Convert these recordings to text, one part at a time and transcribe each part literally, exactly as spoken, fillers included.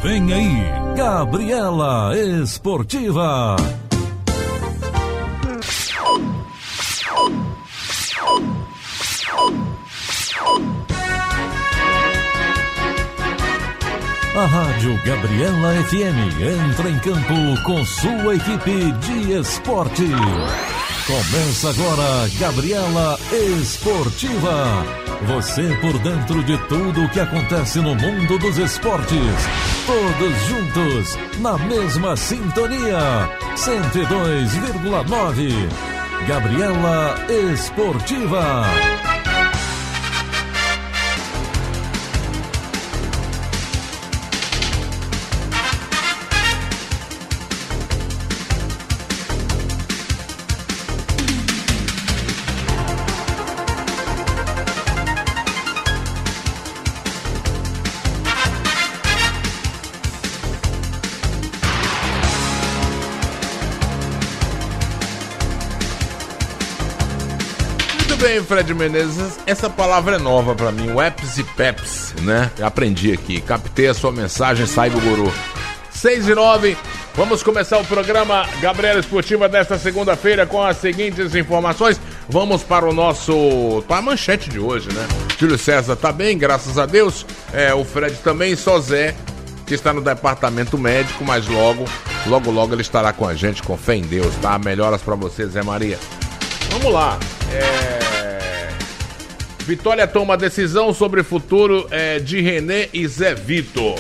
Vem aí, Gabriela Esportiva. A Rádio Gabriela F M entra em campo com sua equipe de esporte. Começa agora Gabriela Esportiva. Você por dentro de tudo o que acontece no mundo dos esportes. Todos juntos, na mesma sintonia. cento e dois vírgula nove. Gabriela Esportiva. Bem, Fred Menezes, essa palavra é nova pra mim, o Eps e Peps, né? Aprendi aqui, captei a sua mensagem, sai do guru. seis e nove, vamos começar o programa Gabriela Esportiva desta segunda-feira com as seguintes informações. Vamos para o nosso, para a manchete de hoje, né? Júlio César tá bem, graças a Deus. É, o Fred também, só Zé, que está no departamento médico, mas logo, logo, logo ele estará com a gente, com fé em Deus, tá? Melhoras pra você, Zé Maria. Vamos lá, é... Vitória toma decisão sobre o futuro é, de René e Zé Vitor.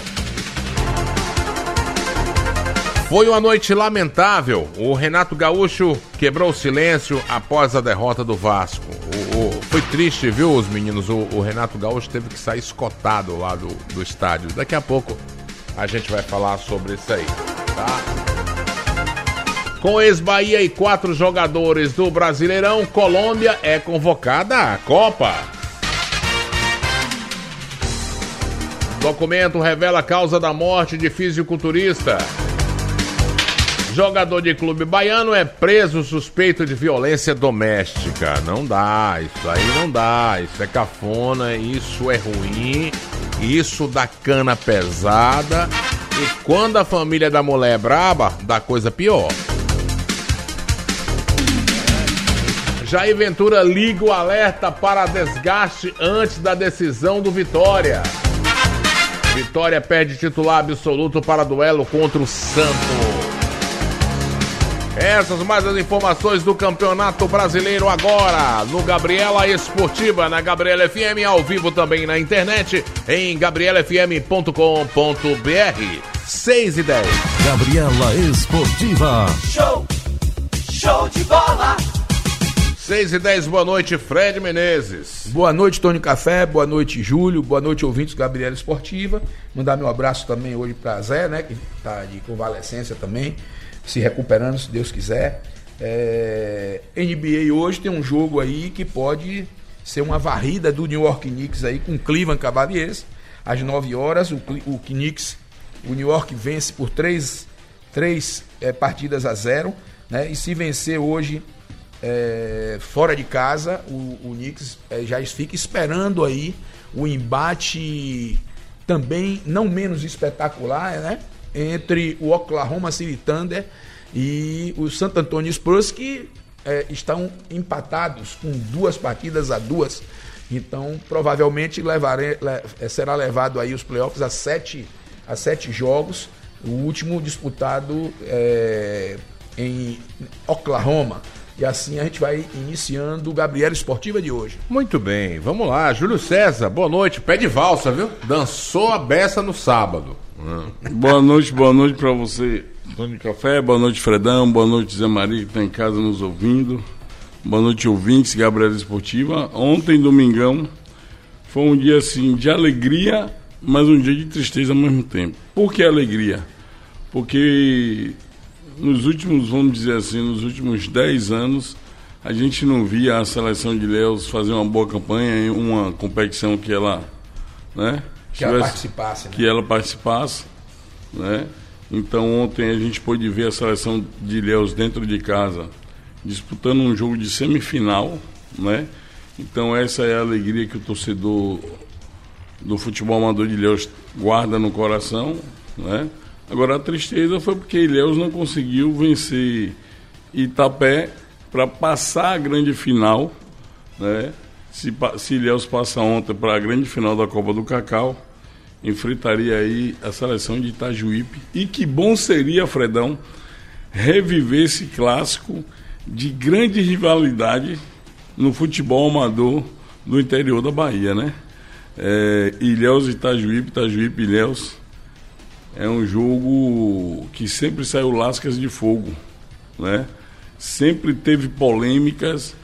Foi uma noite lamentável. O Renato Gaúcho quebrou o silêncio após a derrota do Vasco. O, o, foi triste, viu, os meninos? O, o Renato Gaúcho teve que sair escotado lá do, do estádio. Daqui a pouco a gente vai falar sobre isso aí, tá? Com ex-Bahia e quatro jogadores do Brasileirão, Colômbia é convocada à Copa. Documento revela a causa da morte de fisiculturista. Jogador de clube baiano é preso suspeito de violência doméstica. Não dá, isso aí não dá, isso é cafona, isso é ruim, isso dá cana pesada. E quando a família da mulher é braba, dá coisa pior. Jair Ventura liga o alerta para desgaste antes da decisão do Vitória. Vitória perde titular absoluto para duelo contra o Santos. Essas mais as informações do Campeonato Brasileiro agora no Gabriela Esportiva, na Gabriela F M, ao vivo também na internet em gabriela f m ponto com ponto b r. seis e dez. Gabriela Esportiva. Show! Show de bola! seis e dez, boa noite, Fred Menezes. Boa noite, Tony Café, boa noite, Júlio, boa noite, ouvintes do Gabriela Esportiva. Mandar meu abraço também hoje para Zé, né, que está de convalescência também, se recuperando, se Deus quiser. É... N B A hoje tem um jogo aí que pode ser uma varrida do New York Knicks aí com Cleveland Cavaliers. Às nove horas, o, o Knicks, o New York vence por três, três é, partidas a zero, né, e se vencer hoje... É, fora de casa, o, o Knicks é, já fica esperando aí o embate também não menos espetacular, né, entre o Oklahoma City Thunder e o San Antonio Spurs, que é, estão empatados com duas partidas a duas. Então provavelmente levare, le, será levado aí os playoffs a sete, a sete jogos, o último disputado é, em Oklahoma. E assim a gente vai iniciando o Gabriela Esportiva de hoje. Muito bem, vamos lá. Júlio César, boa noite. Pé de valsa, viu? Dançou a beça no sábado. Hum. Boa noite, boa noite pra você, Tony Café. Boa noite, Fredão. Boa noite, Zé Maria, que tá em casa nos ouvindo. Boa noite, ouvintes, Gabriela Esportiva. Ontem, domingão, foi um dia assim de alegria, mas um dia de tristeza ao mesmo tempo. Por que alegria? Porque... nos últimos, vamos dizer assim, nos últimos dez anos, a gente não via a seleção de Ilhéus fazer uma boa campanha em uma competição que ela, né, que ela participasse, né? que ela participasse, né? Então ontem a gente pôde ver a seleção de Ilhéus dentro de casa disputando um jogo de semifinal, né? Então essa é a alegria que o torcedor do futebol amador de Ilhéus guarda no coração, né? Agora a tristeza foi porque Ilhéus não conseguiu vencer Itapé para passar a grande final, né? Se, se Ilhéus passa ontem para a grande final da Copa do Cacau, enfrentaria aí a seleção de Itajuípe. E que bom seria, Fredão, reviver esse clássico de grande rivalidade no futebol amador do interior da Bahia, né? É, Ilhéus e Itajuípe, Itajuípe e Ilhéus, é um jogo que sempre saiu lascas de fogo, né? Sempre teve polêmicas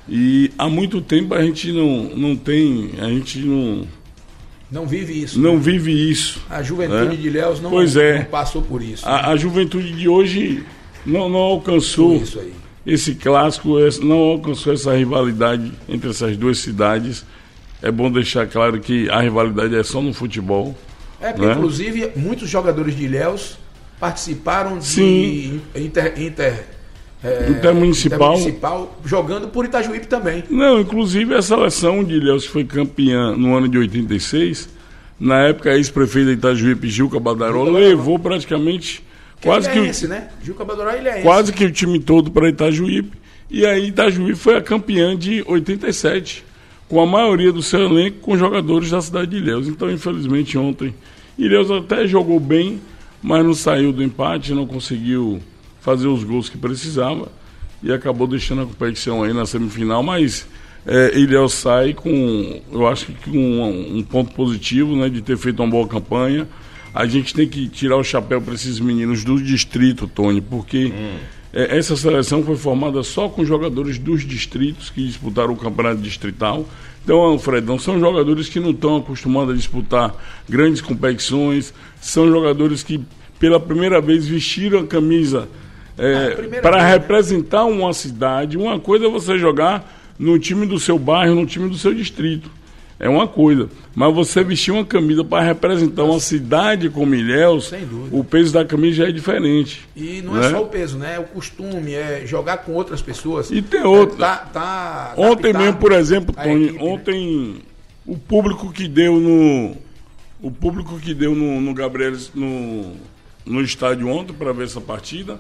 e há muito tempo a gente não, não tem, a gente não... Não vive isso. Não né? vive isso. A juventude né? de Ilhéus não, pois é. não passou por isso. A, né? a juventude de hoje não, não alcançou isso aí. esse clássico, não alcançou essa rivalidade entre essas duas cidades. É bom deixar claro que a rivalidade é só no futebol. É, porque né? inclusive muitos jogadores de Ilhéus participaram de Sim. inter, inter, é, intermunicipal. intermunicipal jogando por Itajuípe também. Não, inclusive a seleção de Ilhéus foi campeã no ano de oitenta e seis. Na época, a ex-prefeita de Itajuípe, Gilca Badaró, levou praticamente que quase é que, esse, né? Gilca Badaró, ele é quase esse. que o time todo para Itajuípe. E aí Itajuípe foi a campeã de oitenta e sete, com a maioria do seu elenco com jogadores da cidade de Ilhéus. Então, infelizmente, ontem, Ilhéus até jogou bem, mas não saiu do empate, não conseguiu fazer os gols que precisava e acabou deixando a competição aí na semifinal, mas é, Ilhéus sai com, eu acho que com um, um ponto positivo, né, de ter feito uma boa campanha. A gente tem que tirar o chapéu para esses meninos do distrito, Tony, porque hum. é, essa seleção foi formada só com jogadores dos distritos que disputaram o campeonato distrital. Então, Fredão, são jogadores que não estão acostumados a disputar grandes competições, são jogadores que pela primeira vez vestiram a camisa É, para vez, representar né? uma cidade. Uma coisa é você jogar no time do seu bairro, no time do seu distrito, é uma coisa, mas você vestir uma camisa para representar uma cidade como Ilhéus, o peso da camisa já é diferente. E não né? é só o peso, né? É o costume, é jogar com outras pessoas. E tem outra. É, tá, tá ontem mesmo, por exemplo, Tony, equipe, ontem né? o público que deu no o público que deu no, no Gabriel no, no estádio ontem para ver essa partida.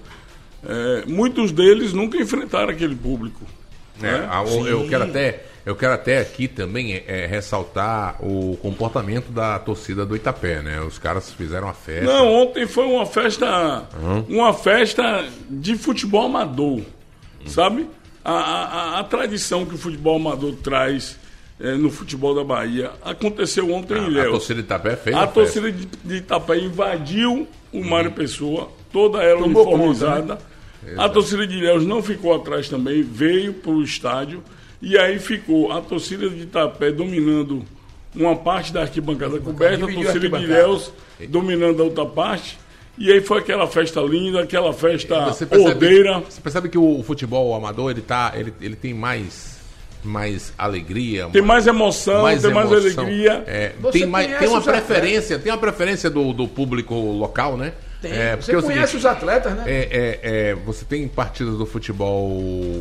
É, muitos deles nunca enfrentaram aquele público. É, né? a, eu, quero até, eu quero até aqui também é, ressaltar o comportamento da torcida do Itapé, né? Os caras fizeram uma festa. Não, ontem foi uma festa, uhum. uma festa de futebol amador, uhum. sabe? A, a, a tradição que o futebol amador traz é, no futebol da Bahia aconteceu ontem ah, em Ilhéus. A torcida de Itapé fez A, a torcida festa. de, de Itapé invadiu o uhum. Mário Pessoa, toda ela Tomou uniformizada. Conta, né? A torcida de Ilhéus não ficou atrás também, veio para o estádio e aí ficou a torcida de Itapé dominando uma parte da arquibancada coberta, a torcida de Ilhéus dominando a outra parte, e aí foi aquela festa linda, aquela festa você percebe, ordeira. Você percebe que o futebol amador ele, tá, ele, ele tem mais, mais alegria, tem mais emoção, mais tem emoção, mais alegria. É, tem, mais, tem uma preferência, tem uma preferência do, do público local, né? Tem. É, você conhece é o seguinte, os atletas, né? É, é, é, você tem partidas do futebol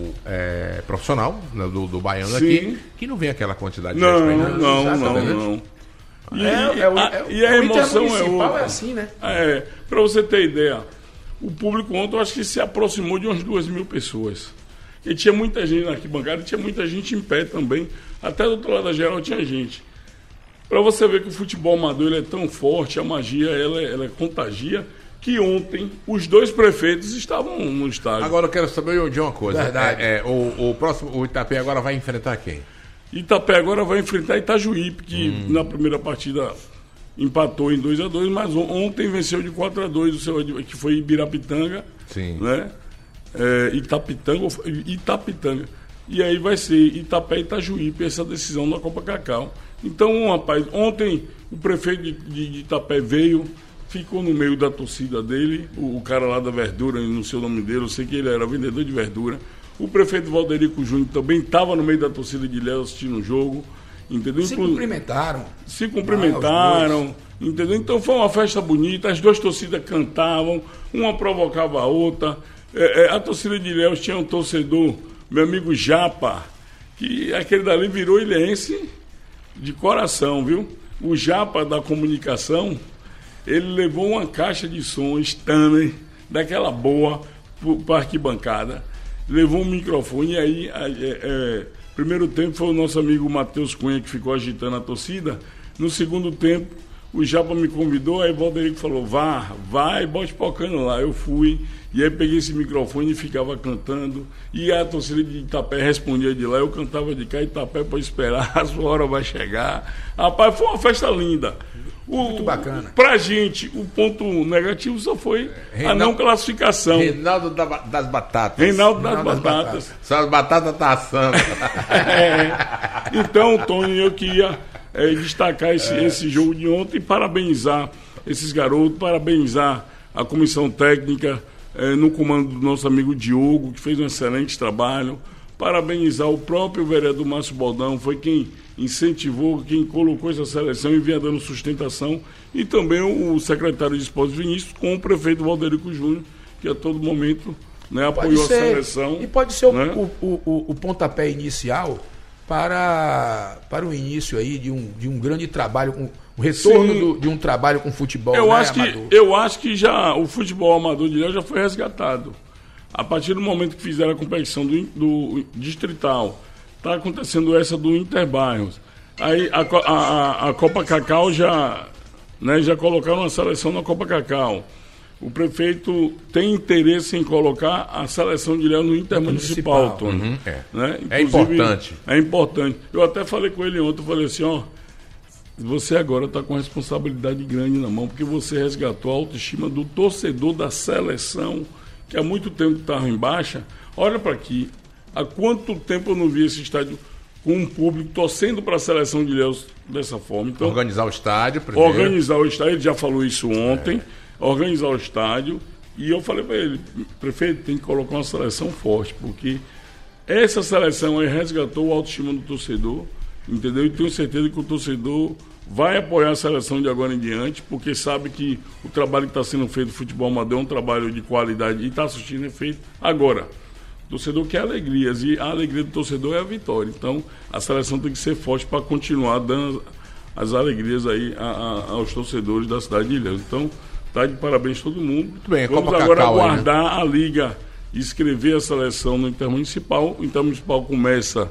é, profissional, né, do, do baiano Sim. aqui, que não vem aquela quantidade não, de gente. Não, não, não, não. E, é, é, o, a, é, e a emoção é outra. É assim, né? É, para você ter ideia, o público ontem eu acho que se aproximou de umas duas mil pessoas. E tinha muita gente na arquibancada, tinha muita gente em pé também. Até do outro lado da geral tinha gente. Para você ver que o futebol amador ele é tão forte, a magia ela, ela contagia, que ontem os dois prefeitos estavam no estádio. Agora eu quero saber de uma coisa. Verdade. É, é, o, o próximo, o Itapé agora vai enfrentar quem? Itapé agora vai enfrentar Itajuípe, que hum. na primeira partida empatou em dois a dois, mas ontem venceu de quatro a dois, o seu, que foi Ibirapitanga. Sim. Né? É, Itapitanga, Itapitanga. E aí vai ser Itapé e Itajuípe, essa decisão da Copa Cacau. Então, rapaz, ontem o prefeito de, de, de Itapé veio, ficou no meio da torcida dele, o, o cara lá da verdura, não sei o nome dele, eu sei que ele era vendedor de verdura. O prefeito Valderico Júnior também estava no meio da torcida de Ilhéus assistindo o jogo, entendeu? Se Inclu... cumprimentaram. Se cumprimentaram, ah, entendeu? Então foi uma festa bonita, as duas torcidas cantavam, uma provocava a outra. É, é, a torcida de Ilhéus tinha um torcedor, meu amigo Japa, que aquele dali virou ilhéense de coração, viu? O Japa da comunicação, ele levou uma caixa de som Stanley, daquela boa, para a arquibancada, levou um microfone, e aí, é, é, primeiro tempo foi o nosso amigo Matheus Cunha que ficou agitando a torcida. No segundo tempo, o Japa me convidou, aí o Valderico falou, vá, vai, bote pocando lá. Eu fui, e aí peguei esse microfone e ficava cantando, e a torcida de Itapé respondia de lá, eu cantava de cá, Itapé pode esperar, a sua hora vai chegar. Rapaz, foi uma festa linda. O, Muito bacana. Pra gente, o ponto negativo só foi Reinaldo, a não classificação. Reinaldo da, das Batatas. Reinaldo das, Reinaldo das batatas. Batatas. Só as batatas tá assando. É. Então, Tony, eu queria é, destacar esse, é. esse jogo de ontem e parabenizar esses garotos, parabenizar a comissão técnica, é, no comando do nosso amigo Diogo, que fez um excelente trabalho, parabenizar o próprio vereador Márcio Baldão, foi quem incentivou, quem colocou essa seleção e vinha dando sustentação, e também o secretário de Esportes Vinícius, com o prefeito Valderico Júnior, que a todo momento, né, apoiou ser, a seleção. E pode ser, né? o, o, o, o pontapé inicial para, para o início aí de um, de um grande trabalho, com o retorno do, de um trabalho com futebol, eu né, acho que amador? Eu acho que já o futebol amador de Ilhéus já foi resgatado. A partir do momento que fizeram a competição do, do distrital, está acontecendo essa do Interbairros. Aí a, a, a Copa Cacau já, né, já colocaram uma seleção na Copa Cacau. O prefeito tem interesse em colocar a seleção de Ilhéus no Intermunicipal, Tony. Uhum, é. Né? É importante. É importante. Eu até falei com ele ontem, eu falei assim, ó, você agora está com responsabilidade grande na mão, porque você resgatou a autoestima do torcedor da seleção, que há muito tempo estava em baixa. Olha para aqui, há quanto tempo eu não vi esse estádio com um público torcendo para a seleção de Ilhéus dessa forma. Então, organizar o estádio primeiro. Organizar o estádio, ele já falou isso ontem, é. organizar o estádio, e eu falei para ele, prefeito, tem que colocar uma seleção forte, porque essa seleção aí resgatou o autoestima do torcedor, entendeu? E tenho certeza que o torcedor vai apoiar a seleção de agora em diante, porque sabe que o trabalho que está sendo feito no futebol amador é um trabalho de qualidade e está assistindo é feito agora. O torcedor quer alegrias e a alegria do torcedor é a vitória. Então, a seleção tem que ser forte para continuar dando as alegrias aí a, a, aos torcedores da cidade de Ilhéus. Então, tá de parabéns todo mundo. Muito bem, vamos Copa agora Cacau aguardar aí, né? a Liga inscrever a seleção no Intermunicipal. O Intermunicipal começa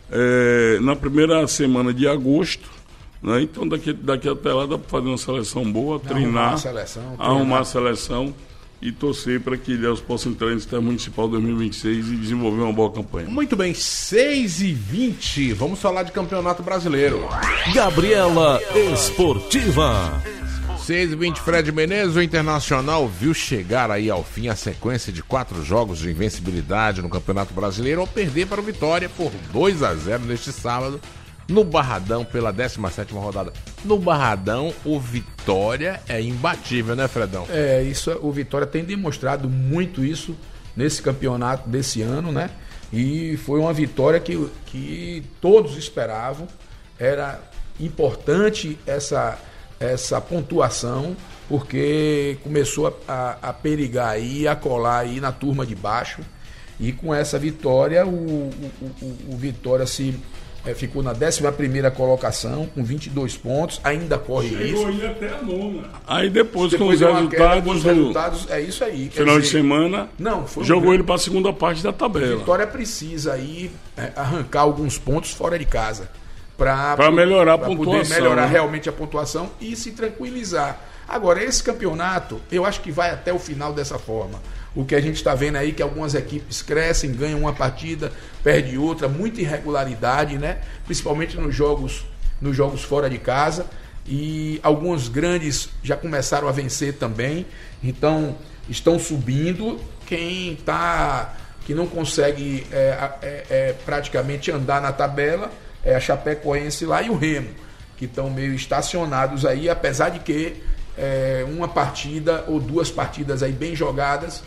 é, na primeira semana de agosto. Né? Então daqui, daqui até lá dá para fazer uma seleção boa, treinar, arrumar a seleção, arrumar a seleção e torcer para que Ilhéus possa entrar no Intermunicipal dois mil e vinte e seis e desenvolver uma boa campanha. Muito bem, seis e vinte, vamos falar de Campeonato Brasileiro. Gabriela Esportiva. seis e vinte, Fred Menezes, o Internacional viu chegar aí ao fim a sequência de quatro jogos de invencibilidade no Campeonato Brasileiro ao perder para o Vitória por dois a zero neste sábado no Barradão pela décima sétima rodada. No Barradão, o Vitória é imbatível, né, Fredão? É, isso, o Vitória tem demonstrado muito isso nesse campeonato desse ano, né? E foi uma vitória que, que todos esperavam. Era importante essa, essa pontuação, porque começou a, a, a perigar aí, a colar aí na turma de baixo. E com essa vitória, o, o, o, o Vitória se... É, ficou na décima primeira colocação, com vinte e dois pontos, ainda corre Chegou isso. aí até a nona. Aí depois, Depois com os uma queda, resultados, com os do resultados, é isso aí. quer final de dizer, semana, não, foi um jogou grande- ele para a segunda parte da tabela. Vitória precisa aí é, arrancar alguns pontos fora de casa para Pra melhorar a poder pontuação, melhorar né? realmente a pontuação e se tranquilizar. Agora, esse campeonato, eu acho que vai até o final dessa forma. O que a gente está vendo aí, que algumas equipes crescem, ganham uma partida, perde outra, muita irregularidade, né? Principalmente nos jogos, nos jogos fora de casa. E alguns grandes já começaram a vencer também. Então, estão subindo. Quem tá, que não consegue é, é, é, praticamente andar na tabela é a Chapecoense lá e o Remo, que estão meio estacionados aí, apesar de que é, uma partida ou duas partidas aí bem jogadas,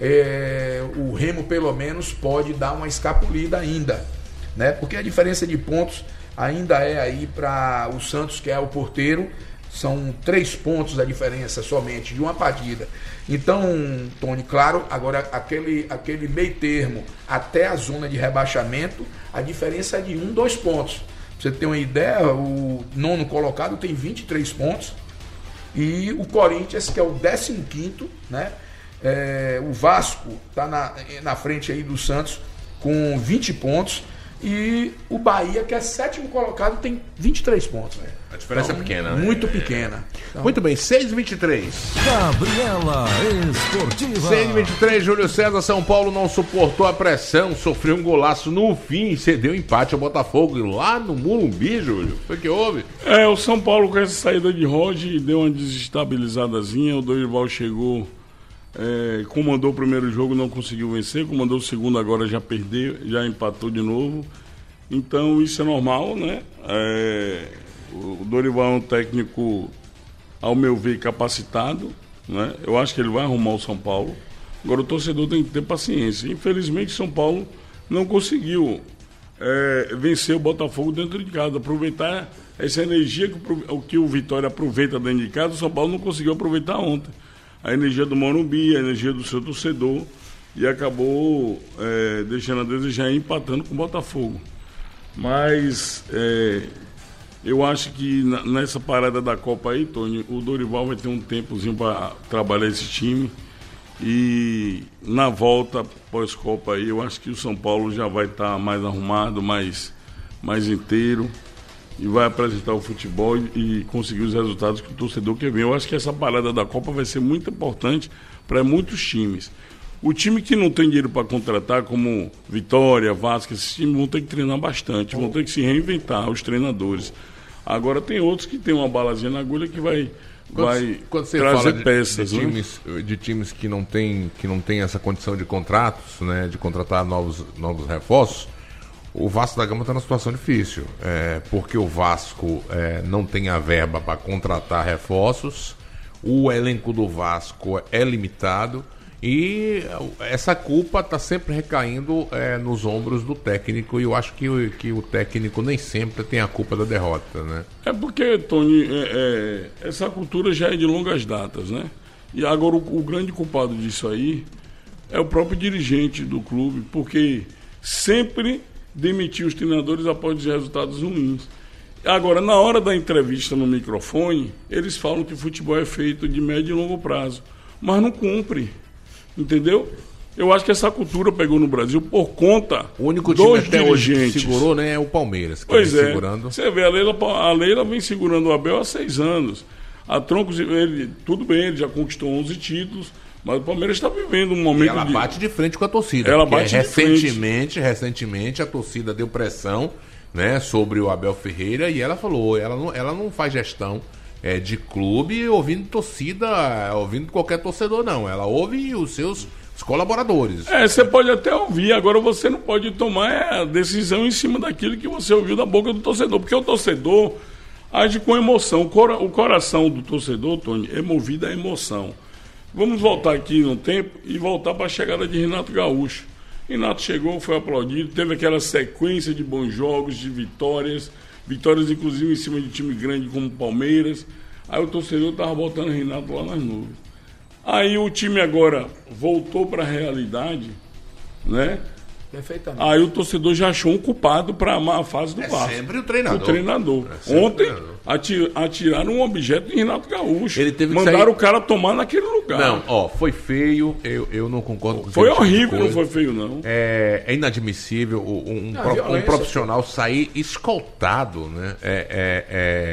é, o Remo pelo menos pode dar uma escapulida ainda, né? Porque a diferença de pontos ainda é aí para o Santos, que é o porteiro, são três pontos a diferença somente de uma partida. Então, Tony, claro, agora aquele, aquele meio termo até a zona de rebaixamento, a diferença é de um, dois pontos. Pra você ter uma ideia, o nono colocado tem vinte e três pontos E o Corinthians, que é o décimo quinto, né? É, o Vasco está na, na frente aí do Santos com vinte pontos. E o Bahia, que é sétimo colocado, tem vinte e três pontos. Né? A diferença então, é pequena, né? Muito pequena. Então, muito bem, seis e vinte e três. Gabriela Esportiva. seis e vinte e três, Júlio César. São Paulo não suportou a pressão, sofreu um golaço no fim, cedeu empate ao Botafogo. E lá no Morumbi, Júlio, foi que houve? É, o São Paulo com essa saída de Roger deu uma desestabilizadazinha. O Dorival chegou, é, comandou o primeiro jogo, não conseguiu vencer. Comandou o segundo, agora já perdeu, já empatou de novo. Então isso é normal, né? É, o Dorival é um técnico, ao meu ver, capacitado, né? Eu acho que ele vai arrumar o São Paulo. Agora o torcedor tem que ter paciência. Infelizmente, São Paulo não conseguiu é, vencer o Botafogo dentro de casa. Aproveitar essa energia que o, que o Vitória aproveita dentro de casa, o São Paulo não conseguiu aproveitar ontem. A energia do Morumbi, a energia do seu torcedor, e acabou é, deixando a desejar e empatando com o Botafogo. Mas é, eu acho que na, nessa parada da Copa aí, Tony, o Dorival vai ter um tempozinho para trabalhar esse time. E na volta pós-Copa aí, eu acho que o São Paulo já vai estar tá mais arrumado, mais, mais inteiro, e vai apresentar o futebol e, e conseguir os resultados que o torcedor quer ver. Eu acho que essa parada da Copa vai ser muito importante para muitos times. O time que não tem dinheiro para contratar, como Vitória, Vasco, esses times vão ter que treinar bastante, vão ter que se reinventar, os treinadores. Agora tem outros que tem uma balazinha na agulha que vai, quando, vai quando você trazer fala de, peças. De times, né? de times que não tem, que não tem essa condição de contratos, né, de contratar novos, novos reforços, o Vasco da Gama está numa situação difícil, é, porque o Vasco é, não tem a verba para contratar reforços, o elenco do Vasco é limitado. E essa culpa está sempre recaindo é, nos ombros do técnico, e eu acho que o, que o técnico nem sempre tem a culpa da derrota, né? É porque, Tony, é, é, essa cultura já é de longas datas, né? E agora o, o grande culpado disso aí é o próprio dirigente do clube, porque sempre demitiu os treinadores após os resultados ruins. Agora, na hora da entrevista no microfone, eles falam que futebol é feito de médio e longo prazo, mas não cumpre. Entendeu? Eu acho que essa cultura pegou no Brasil por conta o único time dos até dirigentes. Hoje que segurou, né, é o Palmeiras, que pois vem é. segurando. Você vê, a Leila, a Leila vem segurando o Abel há seis anos. A Troncos, ele, tudo bem, ele já conquistou onze títulos, mas o Palmeiras está vivendo um momento. E ela de... bate de frente com a torcida. Ela bate recentemente, de frente. recentemente a torcida deu pressão, né, sobre o Abel Ferreira, e ela falou, ela não, ela não faz gestão é, de clube ouvindo torcida, ouvindo qualquer torcedor, não. Ela ouve os seus os colaboradores. É, você pode até ouvir, agora você não pode tomar a decisão em cima daquilo que você ouviu da boca do torcedor, porque o torcedor age com emoção. O coração do torcedor, Tony, é movido à emoção. Vamos voltar aqui no tempo e voltar para a chegada de Renato Gaúcho. Renato chegou, foi aplaudido, teve aquela sequência de bons jogos, de vitórias, vitórias inclusive em cima de time grande como o Palmeiras. Aí o torcedor estava botando Renato lá nas nuvens. Aí o time agora voltou para a realidade, né? Perfeitamente. Aí o torcedor já achou um culpado para a fase do é Vasco. Sempre o treinador. O treinador. É Ontem o treinador. Atir, atiraram um objeto de Renato Gaúcho. Ele teve que Mandaram sair... o cara tomar naquele lugar. Não, ó, foi feio. Eu, eu não concordo com Foi esse tipo de horrível, coisa. não foi feio, não. É, é inadmissível um, um, Não, pro- um violência. profissional sair escoltado, né? É, é,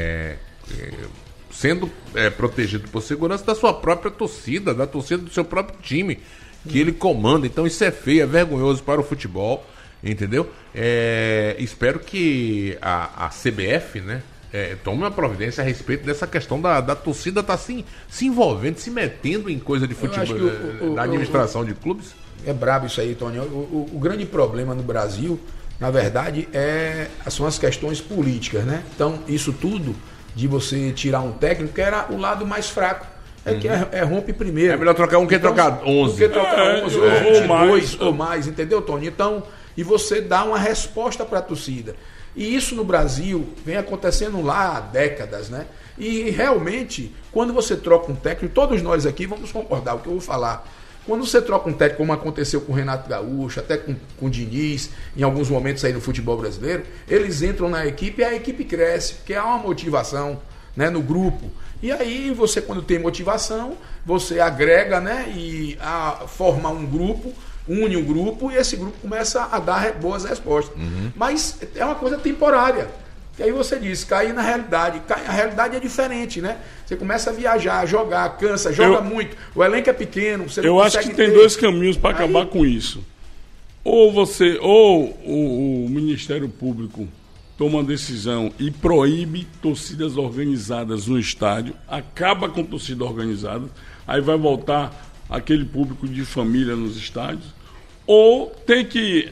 é, é, sendo é, protegido por segurança da sua própria torcida, da torcida do seu próprio time, que ele comanda. Então isso é feio, é vergonhoso para o futebol, entendeu? É, espero que a, a C B F, né, é, tome uma providência a respeito dessa questão da, da torcida estar tá se, se envolvendo, se metendo em coisa de futebol, acho que o- o- da administração de clubes. É brabo isso aí, Tony. O, o- o grande problema no Brasil, na verdade, é, são as questões políticas, né? Então, isso tudo de você tirar um técnico, que era o lado mais fraco. É que é, é rompe primeiro. É melhor trocar um que trocar onze. Do que trocar É, onze, ou ou vinte e dois, mais. ou mais, entendeu, Tony? Então, e você dá uma resposta para a torcida. E isso no Brasil vem acontecendo lá há décadas, né? E realmente, quando você troca um técnico, todos nós aqui vamos concordar o que eu vou falar. Quando você troca um técnico, como aconteceu com o Renato Gaúcho, até com, com o Diniz, em alguns momentos aí no futebol brasileiro, eles entram na equipe e a equipe cresce, porque há uma motivação, né, no grupo. E aí você, quando tem motivação, você agrega, né, e a, forma um grupo, une um grupo, e esse grupo começa a dar re- boas respostas. Uhum. Mas é uma coisa temporária. E aí você diz, cair na realidade. Cai, a realidade é diferente, né? Você começa a viajar, jogar, cansa, joga Eu- muito. O elenco é pequeno, você não Eu acho consegue que tem ter. dois caminhos para Aí- acabar com isso. Ou você, ou o, o Ministério Público toma uma decisão e proíbe torcidas organizadas no estádio, acaba com torcida organizada, aí vai voltar aquele público de família nos estádios, ou tem que,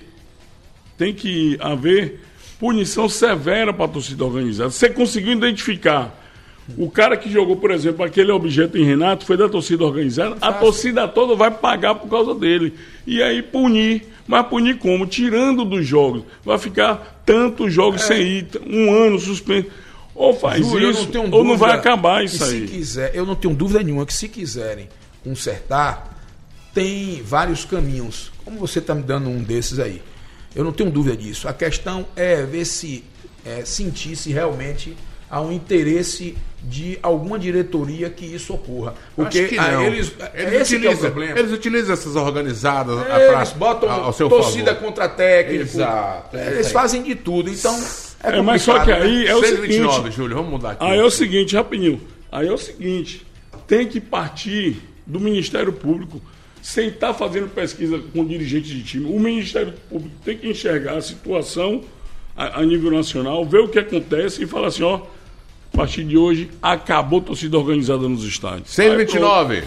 tem que haver punição severa para a torcida organizada. Você conseguiu identificar o cara que jogou, por exemplo, aquele objeto em Renato, foi da torcida organizada, a torcida toda vai pagar por causa dele. E aí punir. Mas punir como? Tirando dos jogos. Vai ficar tantos jogos sem ir, um ano suspenso. Ou faz Júlio, eu isso, não tenho ou não dúvida vai acabar isso que aí. Se quiser, eu não tenho dúvida nenhuma que se quiserem consertar, tem vários caminhos. Como você está me dando um desses aí. Eu não tenho dúvida disso. A questão é ver se é, sentir se realmente há um interesse de alguma diretoria que isso ocorra. Porque Acho que ah, não. eles, Eles, esse que é o utilizam, problema. eles utilizam essas organizadas a- Eles pra- botam ao seu torcida favor. contra técnico. Exato, é Eles isso aí. fazem de tudo. Então, é, É, mas só que complicado, aí né? é o seis e vinte e nove, seguinte. Júlio, vamos mudar aqui. Aí é o seguinte, rapidinho. Aí é o seguinte, tem que partir do Ministério Público sem estar fazendo pesquisa com dirigentes de time. O Ministério Público tem que enxergar a situação a, a nível nacional, ver o que acontece e falar assim, ó, a partir de hoje acabou a torcida organizada nos estádios. seis e Aí vinte e pronto. nove.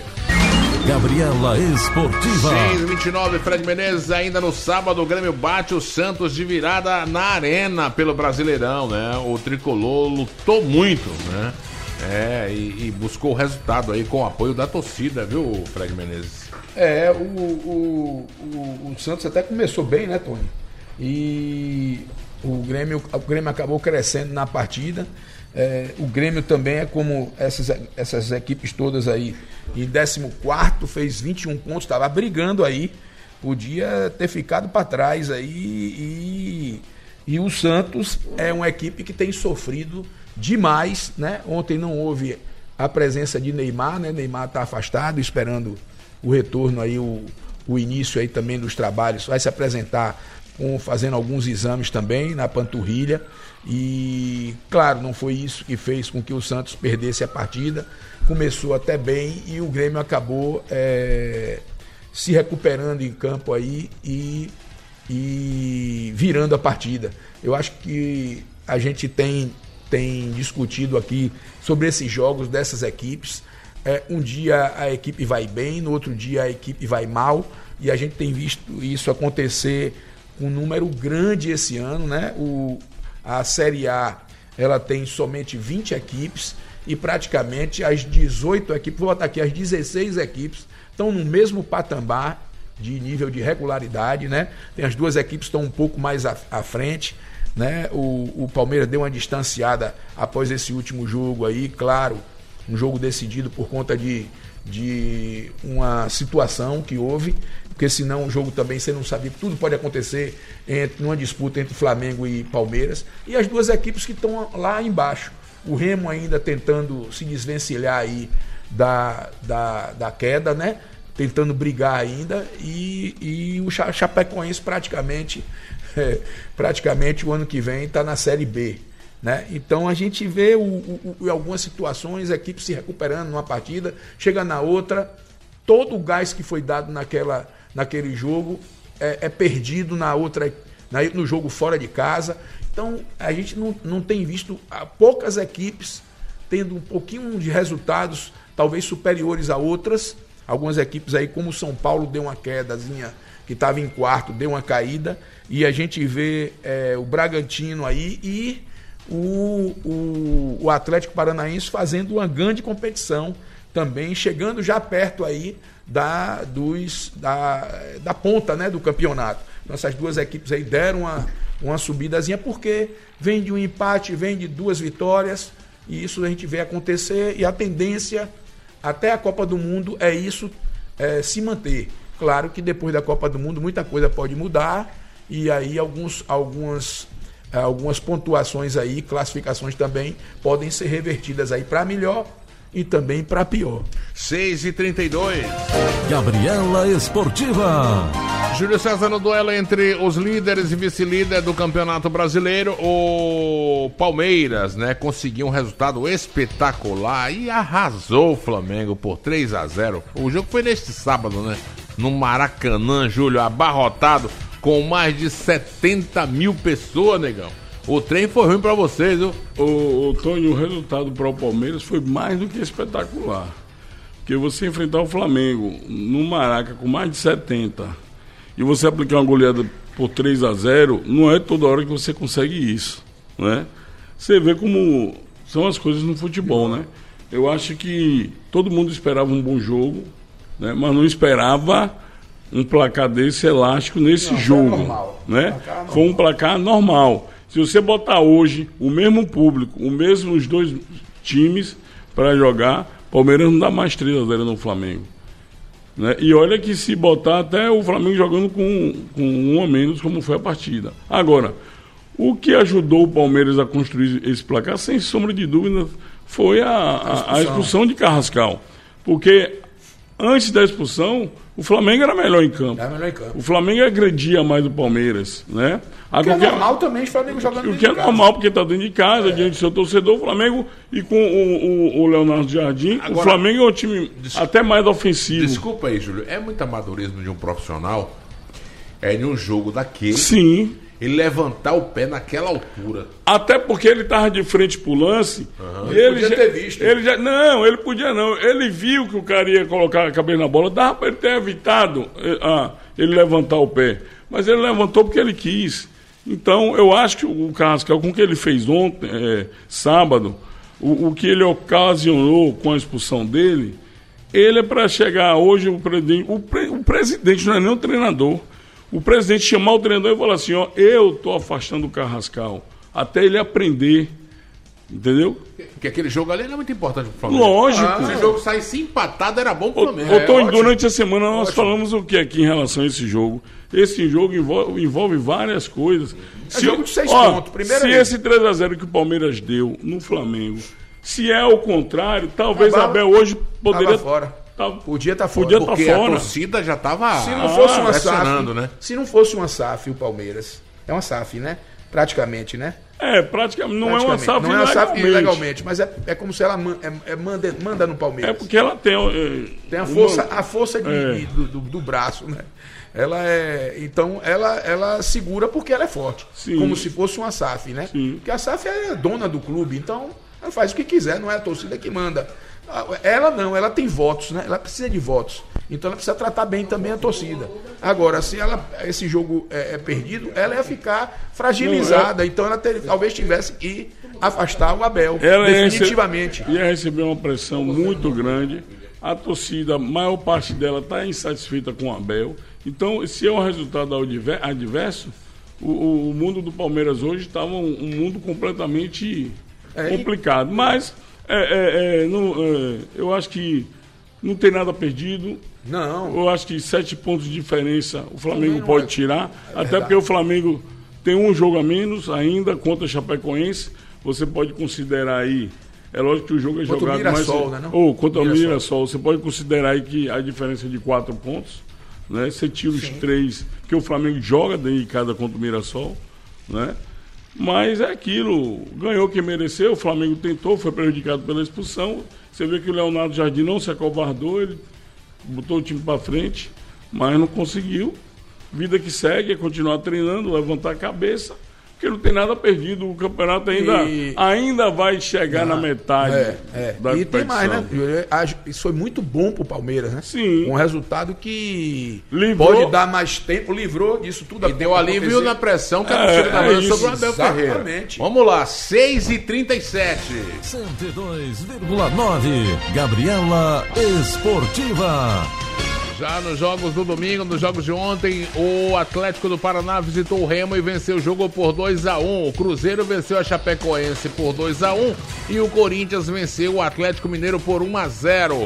Gabriela Esportiva. seis e vinte e nove, Fred Menezes, ainda no sábado o Grêmio bate o Santos de virada na arena pelo Brasileirão, né? O Tricolor lutou muito, né? É, e, e buscou o resultado aí com o apoio da torcida, viu, Fred Menezes? É, o, o, o, o Santos até começou bem, né, Tony? E o Grêmio, o Grêmio acabou crescendo na partida. É, o Grêmio também é como essas, essas equipes todas aí. Em décimo quarto fez vinte e um pontos, estava brigando aí. Podia ter ficado para trás aí. E, e o Santos é uma equipe que tem sofrido demais, né? Ontem não houve a presença de Neymar, né? Neymar está afastado, esperando o retorno aí, o, o início aí também dos trabalhos. Vai se apresentar com, fazendo alguns exames também na panturrilha. E claro, não foi isso que fez com que o Santos perdesse a partida. Começou até bem e o Grêmio acabou é, se recuperando em campo aí e, e virando a partida. Eu acho que a gente tem, tem discutido aqui sobre esses jogos dessas equipes. É, um dia a equipe vai bem, no outro dia a equipe vai mal, e a gente tem visto isso acontecer com um número grande esse ano, né? O, a Série A, ela tem somente vinte equipes e praticamente as dezoito equipes, vou botar aqui, as dezesseis equipes estão no mesmo patamar de nível de regularidade, né? Tem as duas equipes que estão um pouco mais à, à frente, né? O, o Palmeiras deu uma distanciada após esse último jogo aí, claro, um jogo decidido por conta de, de uma situação que houve, porque senão o jogo também você não sabia, tudo pode acontecer entre, numa disputa entre Flamengo e Palmeiras, e as duas equipes que estão lá embaixo. O Remo ainda tentando se desvencilhar aí da, da, da queda, né? Tentando brigar ainda, e, e o Chapecoense praticamente, é, praticamente o ano que vem está na Série B. Né? Então a gente vê o, o, o, algumas situações, a equipe se recuperando numa partida, chega na outra, todo o gás que foi dado naquela, naquele jogo é, é perdido na outra, na, no jogo fora de casa. Então a gente não, não tem visto poucas equipes tendo um pouquinho de resultados talvez superiores a outras. Algumas equipes aí, como o São Paulo, deu uma quedazinha, que estava em quarto, deu uma caída, e a gente vê é, o Bragantino aí e O, o, o Atlético Paranaense fazendo uma grande competição também, chegando já perto aí da, dos, da, da ponta, né, do campeonato. Então essas duas equipes aí deram uma, uma subidazinha, porque vem de um empate, vem de duas vitórias, e isso a gente vê acontecer, e a tendência até a Copa do Mundo é isso, é, se manter. Claro que depois da Copa do Mundo muita coisa pode mudar, e aí alguns, algumas algumas pontuações aí, classificações também podem ser revertidas aí para melhor, e também para pior. seis e trinta e dois. Gabriela Esportiva. Júlio César, no duelo entre os líderes e vice-líder do Campeonato Brasileiro, o Palmeiras, né, conseguiu um resultado espetacular e arrasou o Flamengo por três a zero. O jogo foi neste sábado, né, no Maracanã, Júlio, abarrotado com mais de setenta mil pessoas, negão. O trem foi ruim pra vocês, viu? O, o Tony, o resultado para o Palmeiras foi mais do que espetacular. Porque você enfrentar o Flamengo no Maraca com mais de setenta e você aplicar uma goleada por três a zero, não é toda hora que você consegue isso, né? Você vê como são as coisas no futebol, né? Eu acho que todo mundo esperava um bom jogo, né? Mas não esperava um placar desse elástico nesse não, jogo, foi normal. né? Placar normal. Foi um placar normal. Se você botar hoje o mesmo público, o mesmo os dois times para jogar, Palmeiras não dá mais três a zero no Flamengo, né? E olha que se botar até o Flamengo jogando com, com um a menos, como foi a partida. Agora, o que ajudou o Palmeiras a construir esse placar, sem sombra de dúvida, foi a, a, a, expulsão. a expulsão de Carrascal. Porque antes da expulsão, o Flamengo era melhor em campo. Era melhor em campo. O Flamengo agredia mais o Palmeiras, né? O que é normal também, o Flamengo jogando dentro O que é de casa. normal, porque está dentro de casa, é. diante do seu torcedor, o Flamengo, e com o, o, o Leonardo Jardim, Agora, o Flamengo é um time desculpa, até mais ofensivo. Desculpa aí, Júlio, é muito amadorismo de um profissional, é de um jogo daquele, Sim. ele levantar o pé naquela altura. Até porque ele estava de frente pro lance. Uhum. Ele, Ele podia já, ter visto. Ele já, não, ele podia não. Ele viu que o cara ia colocar a cabeça na bola, dava para ele ter evitado ah, ele levantar o pé. Mas ele levantou porque ele quis. Então, eu acho que o Carrascal, com o que ele fez ontem, é, sábado, o, o que ele ocasionou com a expulsão dele, ele é para chegar hoje, o presidente, o, pre, o presidente não é nem o treinador. O presidente chamar o treinador e falar assim, ó, eu tô afastando o Carrascal, até ele aprender, entendeu? Porque aquele jogo ali era muito importante pro Flamengo. Lógico. Ah, se o jogo saísse empatado, era bom pro Flamengo. Ô, ô, Tony, é, durante a semana nós Ótimo. falamos o que aqui em relação a esse jogo? Esse jogo envolve, envolve várias coisas. É jogo de seis ó, pontos. Primeiro se é esse três a zero que o Palmeiras deu no Flamengo, se é o contrário, talvez Tava- Abel hoje poderia... tava fora. Tá- Podia estar fora. Podia tá Porque fora. a torcida já tava Se não fosse uma S A F, pressionando, né? se não fosse uma S A F, o Palmeiras, é uma S A F, né? Praticamente, né? É, praticamente, não é uma S A F Não é uma S A F ilegalmente. ilegalmente, mas é, é como se ela man- é, é manda, manda no Palmeiras. É porque ela tem... é, Tem a uma- força, a força de- É. de- do, do- do braço, né? Ela é. Então, ela, ela segura porque ela é forte. Sim. Como se fosse uma S A F, né? Sim. Porque a S A F é dona do clube, então ela faz o que quiser, não é a torcida que manda. Ela não, ela tem votos, né? Ela precisa de votos. Então ela precisa tratar bem também a torcida. Agora, se ela, esse jogo é, é perdido, ela ia ficar fragilizada. Então ela ter, talvez tivesse que afastar o Abel. Ela ia definitivamente. rece- ia receber uma pressão muito grande. A torcida, a maior parte dela está insatisfeita com o Abel. Então, se é um resultado adver- adverso, o, o mundo do Palmeiras hoje estava um, um mundo completamente É, e- complicado. Mas é, é, é, não, é, eu acho que não tem nada perdido. Não. Eu acho que sete pontos de diferença o Flamengo não pode é- tirar, até verdade. porque o Flamengo tem um jogo a menos ainda contra a Chapecoense. Você pode considerar aí, é lógico que o jogo é Contra o jogado Mirassol, mais... né, não? Ou contra o Mirassol. Mirassol, você pode considerar aí que a diferença é de quatro pontos, né? Você tira os três, que o Flamengo joga dentro de casa contra o Mirassol, né? Mas é aquilo, ganhou quem mereceu, o Flamengo tentou, foi prejudicado pela expulsão. Você vê que o Leonardo Jardim não se acovardou, ele botou o time para frente, mas não conseguiu. Vida que segue é continuar treinando, levantar a cabeça, porque não tem nada perdido. O campeonato ainda, E- ainda vai chegar na metade É, é. da E tem competição. mais, né? Júlio? Acho- Isso foi muito bom pro Palmeiras, né? Sim. Um resultado que Livrou- pode dar mais tempo, livrou disso tudo. E deu alívio acontecer. na pressão que a É, torcida é estava dando isso, sobre o Abel Ferreira. exatamente. Vamos lá, seis e trinta e sete. cento e dois vírgula nove. Gabriela Esportiva. Já nos jogos do domingo, nos jogos de ontem, o Atlético do Paraná visitou o Remo e venceu o jogo por dois a um. O Cruzeiro venceu a Chapecoense por dois a um e o Corinthians venceu o Atlético Mineiro por um a zero.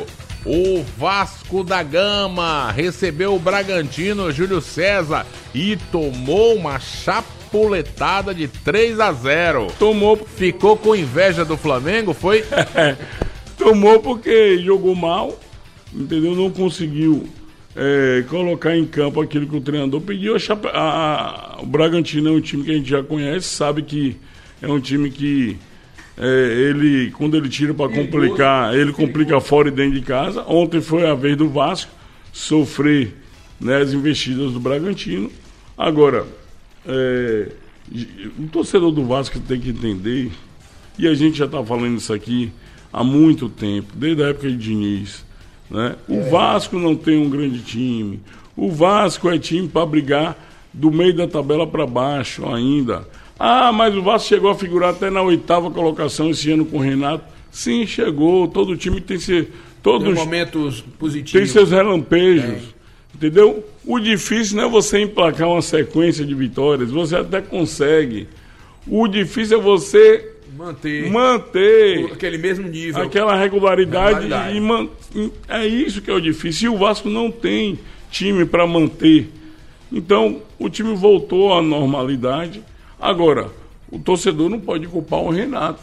O Vasco da Gama recebeu o Bragantino, Júlio César, e tomou uma chapuletada de três a zero. Tomou, Ficou com inveja do Flamengo, foi? tomou porque jogou mal, entendeu? Não conseguiu é, colocar em campo aquilo que o treinador pediu. A Chape... a, a, o Bragantino é um time que a gente já conhece, sabe que é um time que é, ele, quando ele tira para complicar, ele complica fora e dentro de casa. Ontem foi a vez do Vasco sofrer, né, as investidas do Bragantino. Agora, é, o torcedor do Vasco tem que entender, e a gente já está falando isso aqui há muito tempo, desde a época de Diniz, né? O é. Vasco não tem um grande time. O Vasco é time para brigar do meio da tabela para baixo ainda. Ah, mas o Vasco chegou a figurar até na oitava colocação esse ano com o Renato. Sim, chegou. Todo time tem, ser, todos, tem momentos positivos. Tem seus relampejos. É. Entendeu? O difícil não é você emplacar uma sequência de vitórias. Você até consegue. O difícil é você manter, manter aquele mesmo nível, aquela regularidade, regularidade. E man... é isso que é o difícil. E o Vasco não tem time para manter. Então, o time voltou à normalidade. Agora, o torcedor não pode culpar o Renato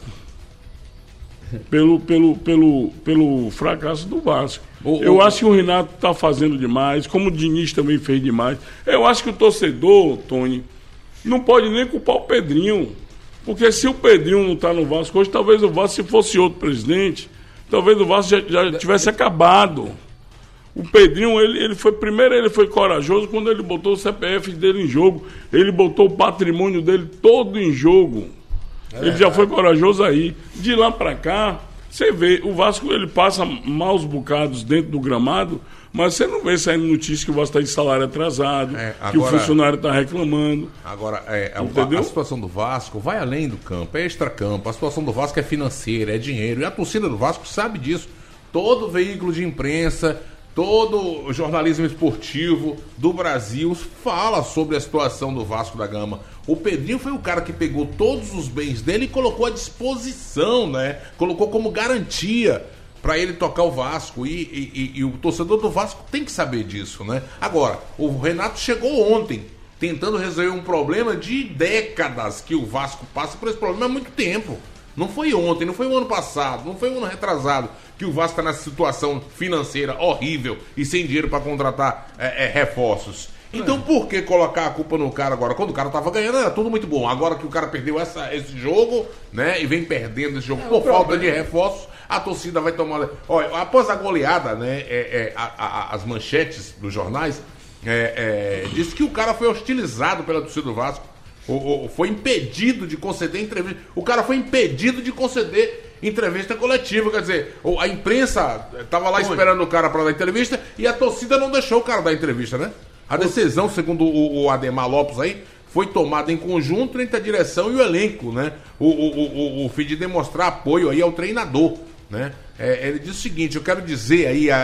pelo, pelo, pelo, pelo fracasso do Vasco. O, Eu o... acho que o Renato está fazendo demais, como o Diniz também fez demais. Eu acho que o torcedor, Tony, não pode nem culpar o Pedrinho. Porque se o Pedrinho não está no Vasco hoje, talvez o Vasco, se fosse outro presidente, talvez o Vasco já, já tivesse acabado. O Pedrinho, ele, ele foi, primeiro ele foi corajoso quando ele botou o C P F dele em jogo. Ele botou o patrimônio dele todo em jogo. É, ele já foi corajoso aí. De lá para cá, você vê, o Vasco, ele passa maus bocados dentro do gramado, mas você não vê saindo notícia que o Vasco está de salário atrasado, é, agora, que o funcionário está reclamando. Agora, é, a, a situação do Vasco vai além do campo, é extracampo. A situação do Vasco é financeira, é dinheiro. E a torcida do Vasco sabe disso. Todo veículo de imprensa, todo jornalismo esportivo do Brasil fala sobre a situação do Vasco da Gama. O Pedrinho foi o cara que pegou todos os bens dele e colocou à disposição, né? Colocou como garantia para ele tocar o Vasco. E, e, e, e o torcedor do Vasco tem que saber disso, né? Agora, o Renato chegou ontem tentando resolver um problema de décadas que o Vasco passa por esse problema há muito tempo. Não foi ontem, não foi o ano passado, não foi o ano retrasado que o Vasco está nessa situação financeira horrível e sem dinheiro para contratar é, é, reforços. Então é. por que colocar a culpa no cara agora? Quando o cara estava ganhando era tudo muito bom. Agora que o cara perdeu essa, esse jogo, né, e vem perdendo esse jogo é, por falta de reforços, a torcida vai tomar... Olha, após a goleada, né, é, é, a, a, as manchetes dos jornais é, é, diz que o cara foi hostilizado pela torcida do Vasco. O, o, foi impedido de conceder entrevista. O cara foi impedido de conceder entrevista coletiva. Quer dizer, a imprensa estava lá esperando o cara para dar entrevista e a torcida não deixou o cara dar entrevista, né? A decisão, segundo o, o Ademar Lopes aí, foi tomada em conjunto entre a direção e o elenco, né? O, o, o, o fim de demonstrar apoio aí ao treinador, né? É, ele diz o seguinte: eu quero dizer aí a, a,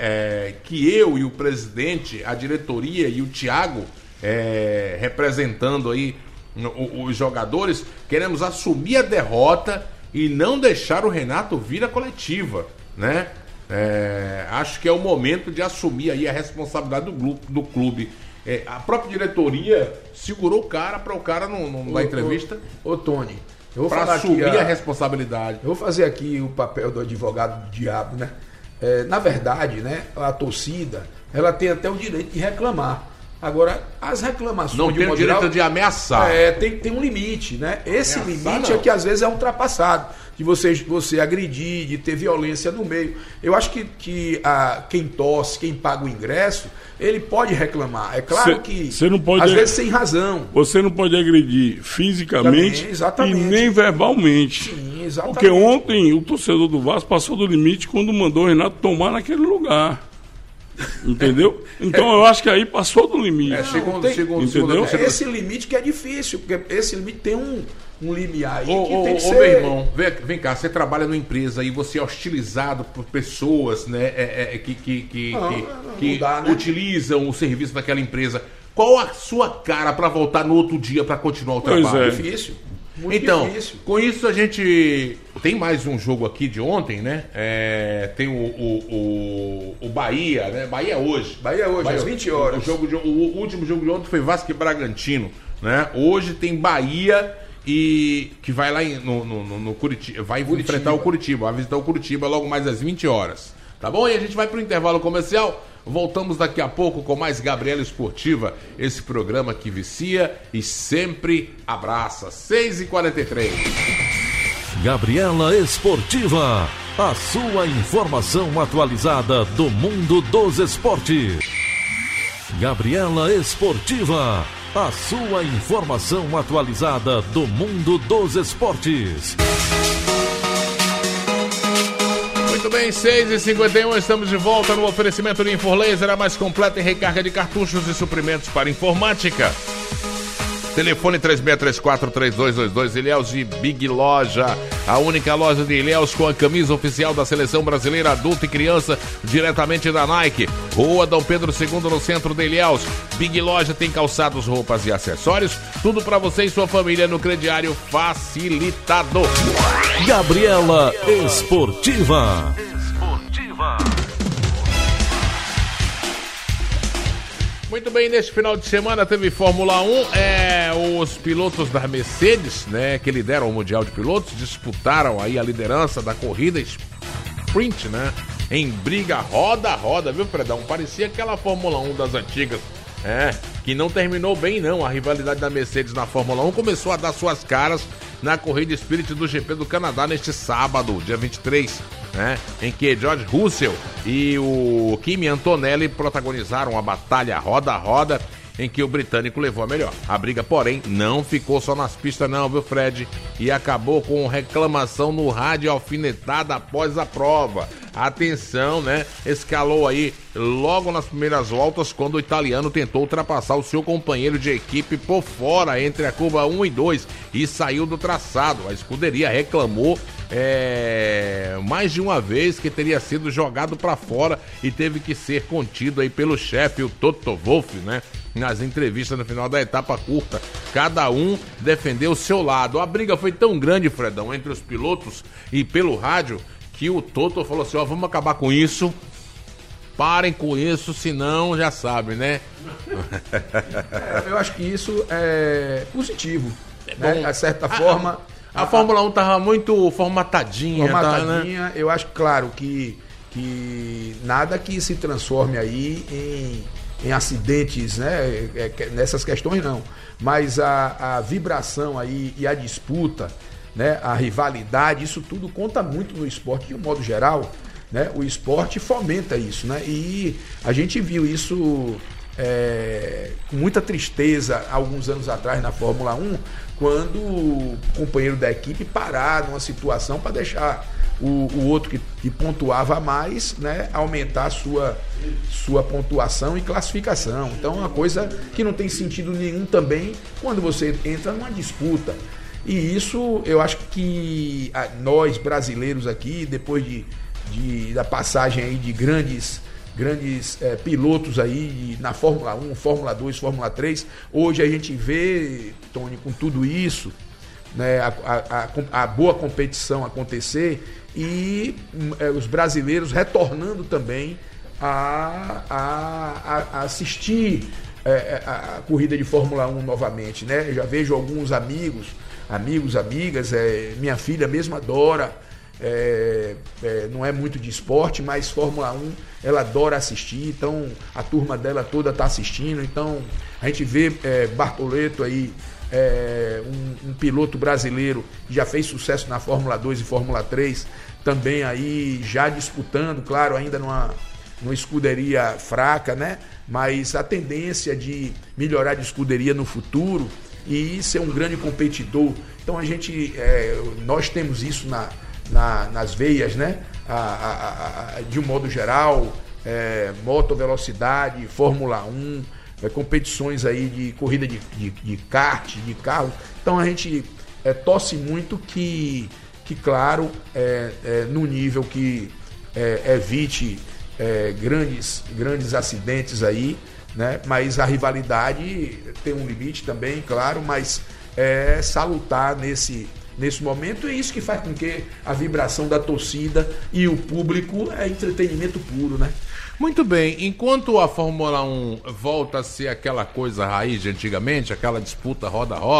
a, que eu e o presidente, a diretoria e o Thiago, É, representando aí os jogadores, queremos assumir a derrota e não deixar o Renato vir à coletiva, né? É, acho que é o momento de assumir aí a responsabilidade do, grupo, do clube. É, a própria diretoria segurou o cara para o cara não, não dar entrevista. Ô, ô Tony, eu vou pra falar assumir aqui a, a responsabilidade. Eu vou fazer aqui o papel do advogado do diabo, né? É, na verdade, né, a torcida, ela tem até o direito de reclamar. Agora, as reclamações... Não tem o direito geral, de ameaçar. É, tem, tem um limite, né? Esse ameaçar, limite não. É que às vezes é ultrapassado. De você, você agredir, de ter violência no meio. Eu acho que, que a, quem torce, quem paga o ingresso, ele pode reclamar. É claro cê, que, cê não pode, às vezes, sem razão. Você não pode agredir fisicamente Também, e nem verbalmente. Sim, exatamente. Porque ontem o torcedor do Vasco passou do limite quando mandou o Renato tomar naquele lugar. Entendeu? Então eu acho que aí passou do limite. É, segundo, tem, segundo, entendeu? É esse limite que é difícil, porque esse limite tem um, um limiar aí ô, que ô, tem que ô, ser... Ô, meu irmão, vem, vem cá, você trabalha numa empresa e você é hostilizado por pessoas, né, é, é, que, que, que, não, que, não, que não dá, né? utilizam o serviço daquela empresa. Qual a sua cara para voltar no outro dia para continuar o trabalho? Pois é. Difícil. Muito então, difícil. Com isso a gente tem mais um jogo aqui de ontem, né? É, tem o, o, o, o Bahia, né? Bahia hoje. Bahia hoje, Bahia, às vinte horas. O, jogo de, o último jogo de ontem foi Vasco e Bragantino, né? Hoje tem Bahia e que vai lá em, no, no, no, no Curitiba, vai Curitiba. enfrentar o Curitiba, vai visitar o Curitiba logo mais às vinte horas. Tá bom? E a gente vai pro intervalo comercial. Voltamos daqui a pouco com mais Gabriela Esportiva, esse programa que vicia e sempre abraça. seis e quarenta e três. Gabriela Esportiva, a sua informação atualizada do mundo dos esportes. Gabriela Esportiva, a sua informação atualizada do mundo dos esportes. Muito bem, seis e cinquenta e um, estamos de volta no oferecimento de Inforlaser, a mais completa em recarga de cartuchos e suprimentos para informática. Telefone três seis três quatro, três dois dois dois, Ilhéus de Big Loja, a única loja de Ilhéus com a camisa oficial da Seleção Brasileira Adulta e Criança, diretamente da Nike. Rua Dom Pedro segundo, no centro de Ilhéus. Big Loja tem calçados, roupas e acessórios, tudo para você e sua família no crediário facilitado. Gabriela Esportiva. Esportiva. Muito bem, neste final de semana teve Fórmula um, é, os pilotos da Mercedes, né, que lideram o Mundial de Pilotos, disputaram aí a liderança da corrida sprint, né, em briga roda a roda, viu, Fredão? Parecia aquela Fórmula um das antigas, é, que não terminou bem não. A rivalidade da Mercedes na Fórmula um começou a dar suas caras na corrida Spirit do G P do Canadá neste sábado, dia vinte e três, né, em que George Russell e o Kimi Antonelli protagonizaram a batalha roda a roda, em que o britânico levou a melhor. A briga, porém, não ficou só nas pistas não, viu, Fred? E acabou com reclamação no rádio alfinetada após a prova. Atenção, né? Escalou aí logo nas primeiras voltas, quando o italiano tentou ultrapassar o seu companheiro de equipe por fora entre a curva um e dois e saiu do traçado. A escuderia reclamou é, mais de uma vez que teria sido jogado para fora e teve que ser contido aí pelo chefe, o Toto Wolff, né? Nas entrevistas no final da etapa curta, cada um defendeu o seu lado. A briga foi tão grande, Fredão, entre os pilotos e pelo rádio, que o Toto falou assim, ó, vamos acabar com isso, parem com isso, senão já sabe, né? É, eu acho que isso é positivo, é né? De certa forma... A, a, a Fórmula um tava muito formatadinha. Formatadinha, tá, né? Eu acho, claro, que, que nada que se transforme aí em, em acidentes, né? Nessas questões não. Mas a, a vibração aí e a disputa, né? A rivalidade, isso tudo conta muito no esporte de um modo geral, né? O esporte fomenta isso, né? E a gente viu isso é, com muita tristeza alguns anos atrás na Fórmula um, quando o companheiro da equipe parar numa situação para deixar o, o outro que, que pontuava mais, né, aumentar a sua, sua pontuação e classificação. Então é uma coisa que não tem sentido nenhum também quando você entra numa disputa. E isso eu acho que nós brasileiros aqui, depois de, de, da passagem aí de grandes... grandes é, pilotos aí na Fórmula um, Fórmula dois, Fórmula três. Hoje a gente vê, Tony, com tudo isso, né, a, a, a boa competição acontecer e é, os brasileiros retornando também a, a, a assistir é, a, a corrida de Fórmula um novamente, né? Eu já vejo alguns amigos, amigos, amigas, é, minha filha mesmo adora. É, é, não é muito de esporte, mas Fórmula um ela adora assistir, então a turma dela toda está assistindo. Então a gente vê é, Bartoleto aí, é, um, um piloto brasileiro que já fez sucesso na Fórmula dois e Fórmula três, também aí já disputando, claro, ainda numa, numa escuderia fraca, né? Mas a tendência de melhorar de escuderia no futuro e ser um grande competidor. Então a gente, é, nós temos isso na Na, nas veias, né? A, a, a, de um modo geral, é, moto velocidade, Fórmula um, é, competições aí de corrida de, de, de kart, de carro. Então a gente é, torce muito que, que claro, é, é, no nível que é, evite é, grandes, grandes acidentes aí, né? Mas a rivalidade tem um limite também, claro, mas é salutar nesse nesse momento, é isso que faz com que a vibração da torcida e o público é entretenimento puro, né? Muito bem, enquanto a Fórmula um volta a ser aquela coisa raiz de antigamente, aquela disputa roda-roda,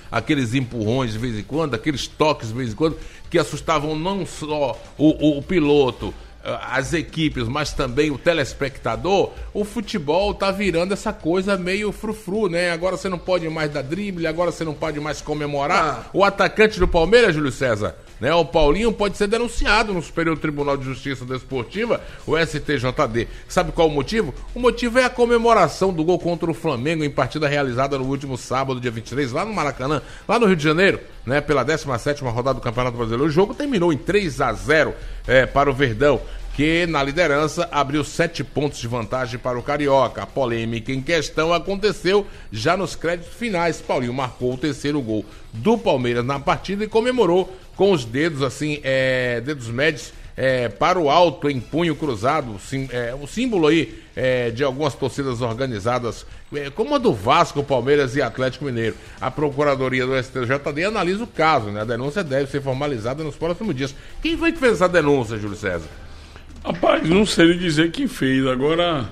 aqueles empurrões de vez em quando, aqueles toques de vez em quando, que assustavam não só o, o, o piloto, as equipes, mas também o telespectador. O futebol tá virando essa coisa meio frufru, né? Agora você não pode mais dar drible, agora você não pode mais comemorar. Ah. O atacante do Palmeiras, Júlio César, né? O Paulinho pode ser denunciado no Superior Tribunal de Justiça Desportiva, o S T J D. Sabe qual o motivo? O motivo é a comemoração do gol contra o Flamengo em partida realizada no último sábado, dia vinte e três, lá no Maracanã, lá no Rio de Janeiro, né? Pela décima sétima rodada do Campeonato Brasileiro. O jogo terminou em três a zero é, para o Verdão, que na liderança abriu sete pontos de vantagem para o Carioca. A polêmica em questão aconteceu já nos créditos finais. Paulinho marcou o terceiro gol do Palmeiras na partida e comemorou com os dedos assim, é, dedos médios é, para o alto em punho cruzado, sim, é, o símbolo aí é, de algumas torcidas organizadas, é, como a do Vasco, Palmeiras e Atlético Mineiro. A Procuradoria do S T J D analisa o caso, né? A denúncia deve ser formalizada nos próximos dias. Quem foi que fez essa denúncia, Júlio César? Rapaz, não sei lhe dizer quem fez. Agora,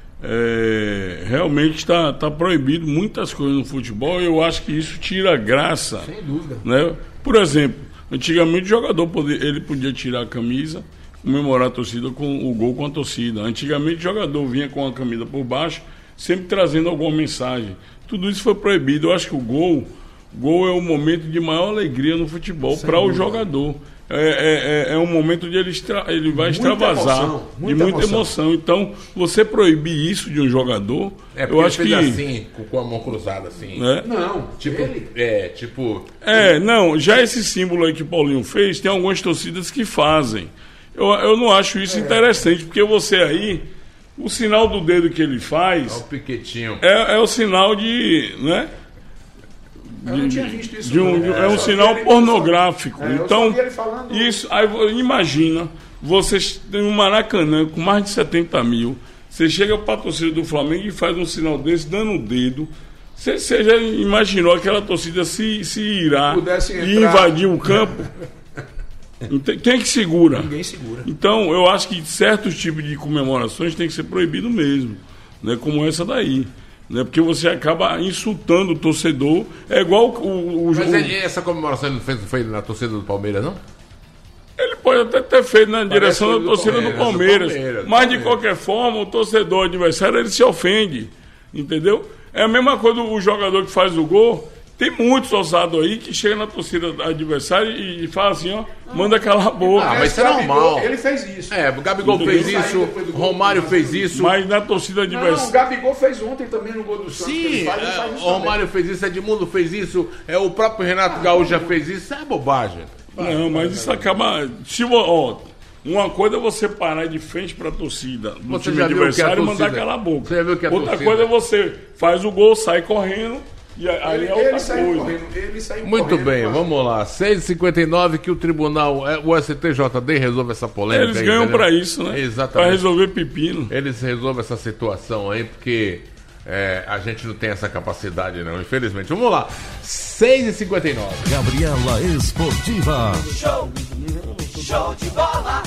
é, realmente está tá proibido muitas coisas no futebol. Eu acho que isso tira a graça. Sem dúvida. Né? Por exemplo, antigamente o jogador podia, ele podia tirar a camisa, comemorar a torcida com o gol com a torcida. Antigamente o jogador vinha com a camisa por baixo, sempre trazendo alguma mensagem. Tudo isso foi proibido. Eu acho que o gol, gol é o momento de maior alegria no futebol para o jogador. É, é, é um momento onde ele, extra, ele vai muita extravasar emoção, muita de muita emoção. emoção. Então, você proibir isso de um jogador, é eu acho que assim, com a mão cruzada assim. É? Não, tipo, ele... é, tipo. É, não, já esse símbolo aí que o Paulinho fez, tem algumas torcidas que fazem. Eu, eu não acho isso é. interessante, porque você aí, o sinal do dedo que ele faz. É o piquetinho. É, é o sinal de, né? Eu não tinha visto isso. De um, é, é um sinal pornográfico. É, então, falando... isso, aí imagina, vocês têm um Maracanã com mais de setenta mil, você chega para a torcida do Flamengo e faz um sinal desse, dando o dedo. Você, você já imaginou aquela torcida se, se irá e invadir o campo? Quem é que segura? Ninguém segura. Então, eu acho que certos tipos de comemorações tem que ser proibido mesmo, né, como essa daí. Né, porque você acaba insultando o torcedor. É igual o... o Mas o, ele, essa comemoração ele não fez, foi na torcida do Palmeiras, não? Ele pode até ter feito na Parece direção da torcida do Palmeiras. Do Palmeiras, do Palmeiras mas, de qualquer forma, o torcedor adversário, ele se ofende. Entendeu? É a mesma coisa o jogador que faz o gol. Tem muitos ousados aí que chegam na torcida adversária e, e fala assim, ó, manda calar a boca. Ah, mas isso é normal. Ele fez isso. É, o Gabigol fez isso, o Romário fez isso. Mas na torcida adversária... Não, o Gabigol fez ontem também no gol do Santos. Sim, ele faz, ele é, faz isso o Romário também. fez isso, Edmundo fez isso, é, o próprio Renato ah, Gaúcho já fez isso. Isso é bobagem. Não, mas isso acaba... Se, ó, uma coisa é você parar de frente para a torcida do você time adversário e mandar calar a boca. Você já viu que a Outra torcida... coisa é você faz o gol, sai correndo... E aí ele, é outra ele saiu coisa. correndo, ele saiu Muito correndo, bem, mas... vamos lá. seis e cinquenta e nove que o tribunal, o S T J D resolve essa polêmica. Eles aí, ganham entendeu? pra isso, né? Exatamente. Pra resolver pepino. Eles resolvem essa situação aí, porque é, a gente não tem essa capacidade não, infelizmente. Vamos lá, seis e cinquenta e nove. Gabriela Esportiva. Show, show de bola.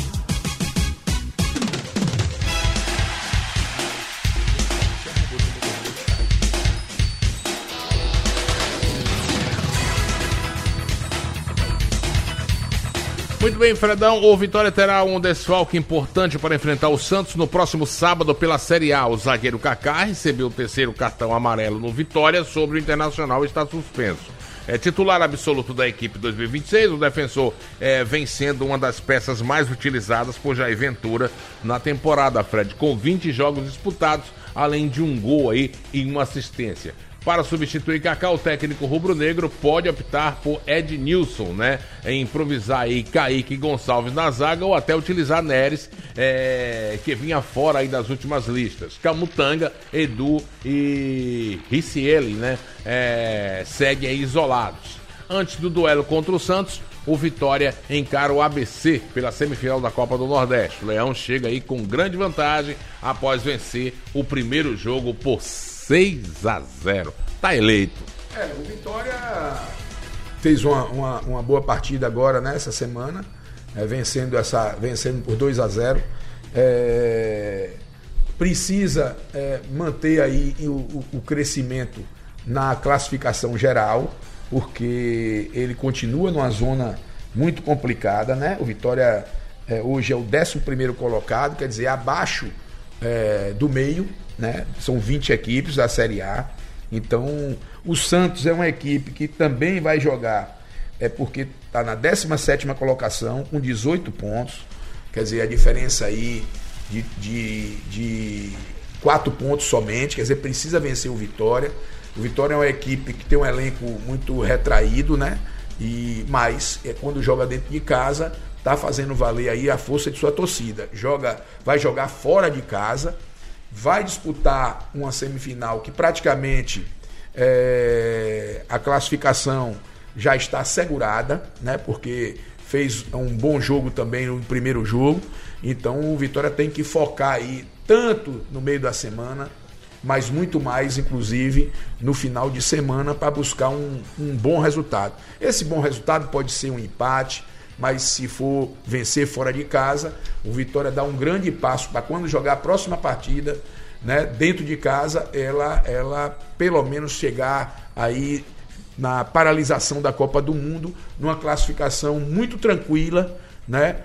Muito bem, Fredão, o Vitória terá um desfalque importante para enfrentar o Santos no próximo sábado pela Série A. O zagueiro Kaká recebeu o terceiro cartão amarelo no Vitória sobre o Internacional e está suspenso. É titular absoluto da equipe dois mil e vinte e seis, o defensor é, vem sendo uma das peças mais utilizadas por Jair Ventura na temporada, Fred, com vinte jogos disputados, além de um gol aí e uma assistência. Para substituir Kaká, o técnico rubro-negro pode optar por Ednilson, né? Improvisar aí Kaique Gonçalves na zaga ou até utilizar Neres, é, que vinha fora aí das últimas listas. Camutanga, Edu e Ricieli, né? É, seguem aí isolados. Antes do duelo contra o Santos, o Vitória encara o A B C pela semifinal da Copa do Nordeste. O Leão chega aí com grande vantagem após vencer o primeiro jogo por seis a zero. Tá eleito. É, o Vitória fez uma, uma, uma boa partida agora nessa semana, é, vencendo, essa, vencendo por dois a zero. É, precisa é, manter aí o, o, o crescimento na classificação geral. porque ele continua numa zona muito complicada, né? O Vitória é, hoje é o décimo primeiro colocado, quer dizer, abaixo é, do meio, né? São vinte equipes da Série A. Então, o Santos é uma equipe que também vai jogar, é porque está na décima sétima colocação, com dezoito pontos. Quer dizer, a diferença aí de, de, de quatro pontos somente, quer dizer, precisa vencer o Vitória. O Vitória é uma equipe que tem um elenco muito retraído, né? E, mas é, quando joga dentro de casa, está fazendo valer aí a força de sua torcida. Joga, vai jogar fora de casa, vai disputar uma semifinal que praticamente é, a classificação já está assegurada, né? Porque fez um bom jogo também no primeiro jogo. Então o Vitória tem que focar aí tanto no meio da semana, mas muito mais, inclusive, no final de semana para buscar um, um bom resultado. Esse bom resultado pode ser um empate, mas se for vencer fora de casa, o Vitória dá um grande passo para quando jogar a próxima partida, né, dentro de casa, ela, ela pelo menos chegar aí na paralisação da Copa do Mundo, numa classificação muito tranquila, né,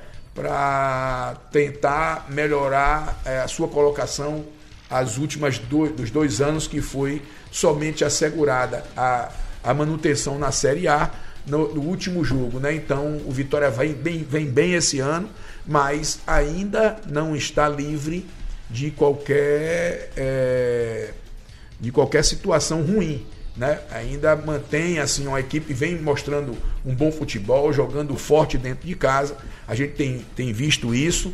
para tentar melhorar é, a sua colocação as últimas dois, dos dois anos, que foi somente assegurada a, a manutenção na Série A no, no último jogo, né? Então o Vitória vem bem, vem bem esse ano, mas ainda não está livre de qualquer é, de qualquer situação ruim, né? Ainda mantém assim, uma equipe vem mostrando um bom futebol, jogando forte dentro de casa. A gente tem, tem visto isso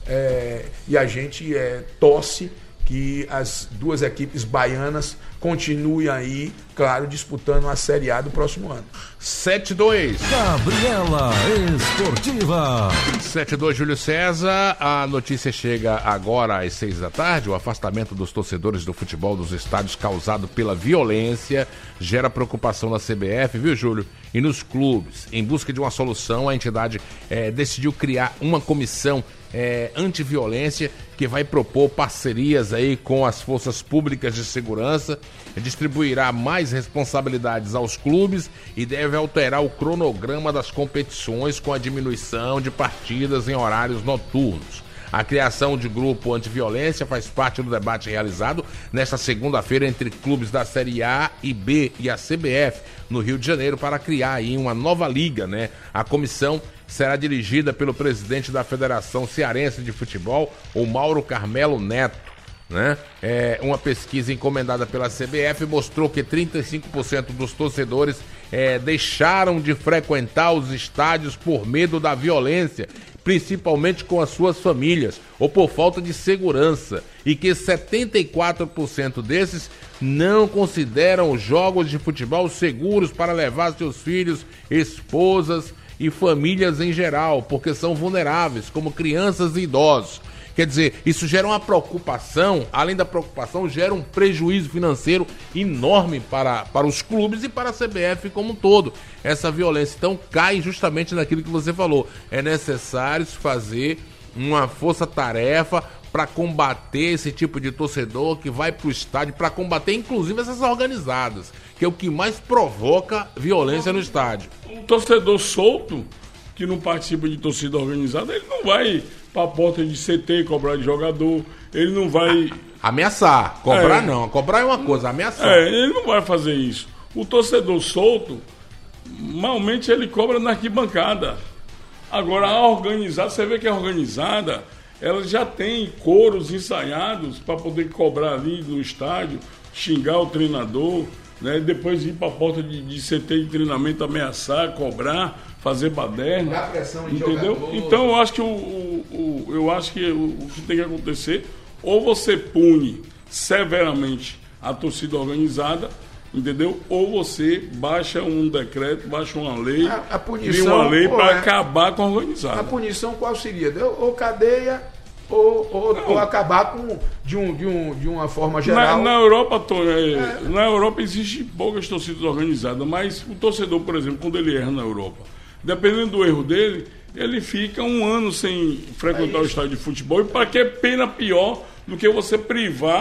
é, e a gente é, torce que as duas equipes baianas continuem aí, claro, disputando a Série A do próximo ano. sete a dois. Gabriela Esportiva. sete a dois, Júlio César. A notícia chega agora às seis da tarde. O afastamento dos torcedores do futebol dos estádios causado pela violência gera preocupação na C B F, viu, Júlio? E nos clubes. Em busca de uma solução, a entidade é, decidiu criar uma comissão é, antiviolência que vai propor parcerias aí com as forças públicas de segurança, distribuirá mais responsabilidades aos clubes e deve alterar o cronograma das competições com a diminuição de partidas em horários noturnos. A criação de grupo antiviolência faz parte do debate realizado nesta segunda-feira entre clubes da Série A e B e a C B F no Rio de Janeiro para criar aí uma nova liga, né? A comissão será dirigida pelo presidente da Federação Cearense de Futebol, o Mauro Carmelo Neto, né? É, uma pesquisa encomendada pela C B F mostrou que trinta e cinco por cento dos torcedores é, deixaram de frequentar os estádios por medo da violência, principalmente com as suas famílias, ou por falta de segurança, e que setenta e quatro por cento desses não consideram os jogos de futebol seguros para levar seus filhos, esposas e famílias em geral, porque são vulneráveis, como crianças e idosos. Quer dizer, isso gera uma preocupação, além da preocupação, gera um prejuízo financeiro enorme para, para os clubes e para a C B F como um todo. Essa violência, então, cai justamente naquilo que você falou. É necessário fazer uma força-tarefa para combater esse tipo de torcedor que vai para o estádio, para combater inclusive essas organizadas, que é o que mais provoca violência no estádio. Um torcedor solto, que não participa de torcida organizada, ele não vai para a porta de C T cobrar de jogador, ele não vai... Ameaçar, cobrar é. não, cobrar é uma coisa, ameaçar. É, ele não vai fazer isso. O torcedor solto, normalmente ele cobra na arquibancada. Agora, a organizada, você vê que a organizada, ela já tem coros ensaiados para poder cobrar ali no estádio, xingar o treinador, né? Depois ir para a porta de, de C T de treinamento, ameaçar, cobrar, fazer baderna, Dá pressão em entendeu? jogador. Então eu acho que o, o, o eu acho que o, o que tem que acontecer, ou você pune severamente a torcida organizada, entendeu? Ou você baixa um decreto, baixa uma lei, A, a cria punição, uma lei pô, para é, acabar com a organizada. a punição qual seria? Ou cadeia ou, ou, ou acabar com de, um, de, um, de uma forma Na, geral. na Europa, Tony, é, na Europa existe poucas torcidas organizadas, mas o torcedor, por exemplo, quando ele erra na Europa, dependendo do erro dele, ele fica um ano sem frequentar é o estádio de futebol. E para que pena pior do que você privar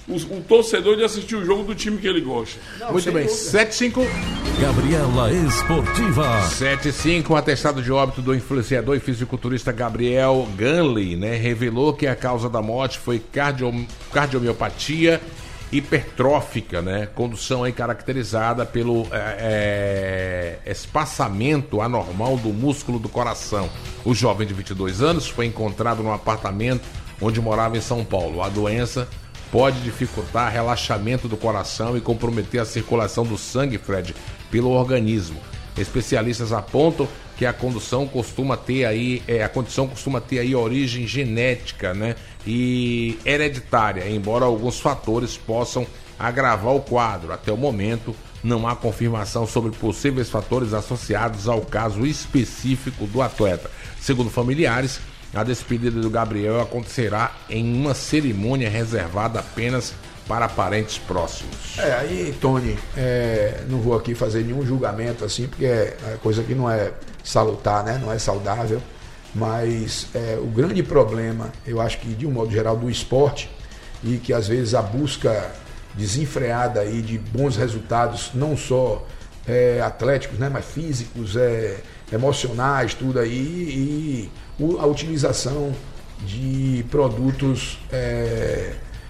o, o torcedor de assistir o jogo do time que ele gosta. Não, muito bem, sete cinco. Gabriela Esportiva. sete cinco, um atestado de óbito do influenciador e fisiculturista Gabriel Ganley, né, revelou que a causa da morte foi cardio, cardiomiopatia hipertrófica, né, condução aí caracterizada pelo é, é, espaçamento anormal do músculo do coração. O jovem de vinte e dois anos foi encontrado num apartamento onde morava em São Paulo. A doença pode dificultar relaxamento do coração e comprometer a circulação do sangue, Fred, pelo organismo. Especialistas apontam que a condução costuma ter aí, é, a condição costuma ter aí origem genética, né, e hereditária, embora alguns fatores possam agravar o quadro. Até o momento, não há confirmação sobre possíveis fatores associados ao caso específico do atleta. Segundo familiares, a despedida do Gabriel acontecerá em uma cerimônia reservada apenas para parentes próximos. É, aí, Tony, é, não vou aqui fazer nenhum julgamento assim, porque é coisa que não é salutar, né? Não é saudável, mas é, o grande problema, eu acho que de um modo geral do esporte, e que às vezes a busca desenfreada aí de bons resultados, não só é, atléticos, né? Mas físicos, é, emocionais, tudo aí, e a utilização de produtos é,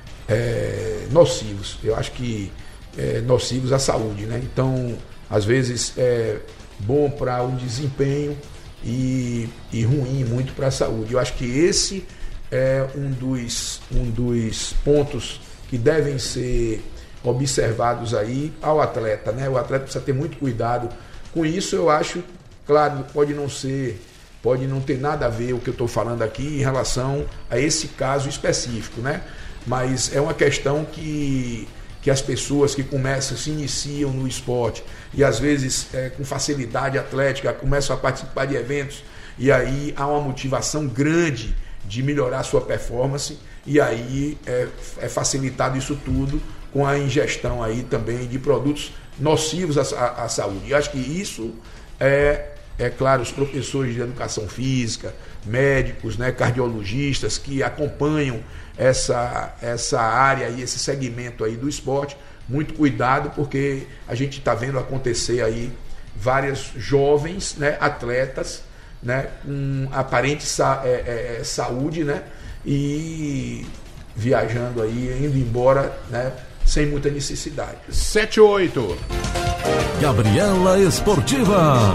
é, nocivos, eu acho que é, nocivos à saúde, né? Então, às vezes é bom para o desempenho e, e ruim muito para a saúde. Eu acho que esse é um dos, um dos pontos que devem ser observados aí ao atleta, né? O atleta precisa ter muito cuidado com isso. Eu acho, claro, pode não ser pode não ter nada a ver o que eu estou falando aqui em relação a esse caso específico, né? Mas é uma questão que, que as pessoas que começam, se iniciam no esporte e às vezes é, com facilidade atlética, começam a participar de eventos e aí há uma motivação grande de melhorar a sua performance e aí é, é facilitado isso tudo com a ingestão aí também de produtos nocivos à, à, à saúde. E acho que isso é... É claro, os professores de educação física, médicos, né, cardiologistas que acompanham essa, essa área e esse segmento aí do esporte, muito cuidado, porque a gente está vendo acontecer aí várias jovens, né, atletas, né, com aparente sa- é, é, saúde, né, e viajando aí, indo embora, né, sem muita necessidade. sete oito. Gabriela Esportiva.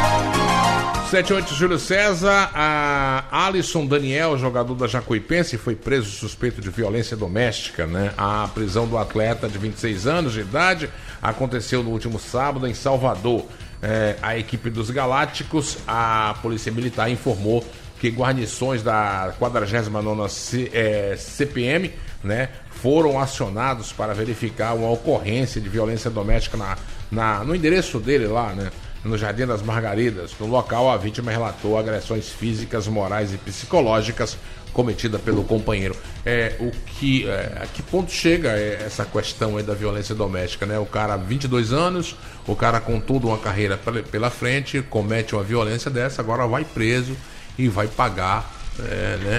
sete oito, Júlio César. A Alisson Daniel, jogador da Jacuipense, foi preso suspeito de violência doméstica, né? A prisão do atleta de vinte e seis anos de idade aconteceu no último sábado em Salvador. É, a equipe dos Galácticos, a Polícia Militar, informou que guarnições da quadragésima nona C, é, C P M, né, foram acionados para verificar uma ocorrência de violência doméstica na, na, no endereço dele lá, né, no Jardim das Margaridas. No local, a vítima relatou agressões físicas, morais e psicológicas cometidas pelo companheiro. É, o que, é, a que ponto chega essa questão aí da violência doméstica, né? O cara, vinte e dois anos, o cara com toda uma carreira pela frente, comete uma violência dessa, agora vai preso e vai pagar, é, né?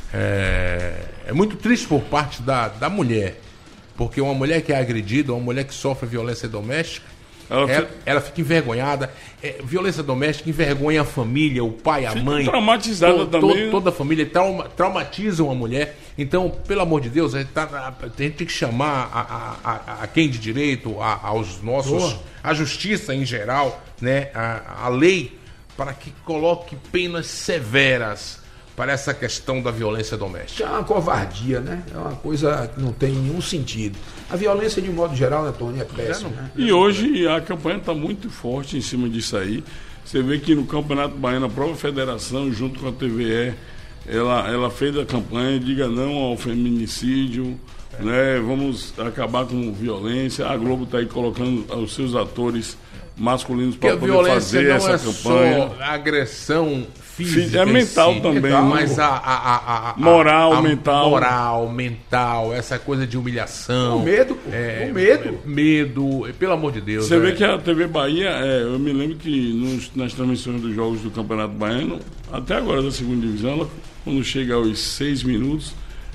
É, é muito triste por parte da, da mulher, porque uma mulher que é agredida, uma mulher que sofre violência doméstica, ela, ela, ela fica envergonhada. É, violência doméstica envergonha a família, o pai, a fica mãe. Traumatizada to, também. To, toda a família trauma, traumatiza uma mulher. Então, pelo amor de Deus, a gente, tá, a gente tem que chamar a, a, a, a quem de direito, a, aos nossos, oh. a justiça em geral, né, a, a lei, para que coloque penas severas para essa questão da violência doméstica. É uma covardia, né? É uma coisa que não tem nenhum sentido. A violência, de um modo geral, né, Tony, é péssima. Né? E hoje a campanha está muito forte em cima disso aí. Você vê que no Campeonato Baiano, a própria federação, junto com a T V E, ela, ela fez a campanha Diga Não ao Feminicídio, é. né? Vamos acabar com violência. A Globo está aí colocando os seus atores masculinos para poder fazer essa é campanha. Só agressão física, é mental si, também, mental, mas a, a, a, a moral, a, a mental, moral, mental, essa coisa de humilhação, o medo, pô. É, o medo, medo, pelo amor de Deus. Você é. vê que a T V Bahia, é, eu me lembro que nos, nas transmissões dos jogos do Campeonato Baiano, até agora da segunda divisão, ela, quando chega aos seis minutos,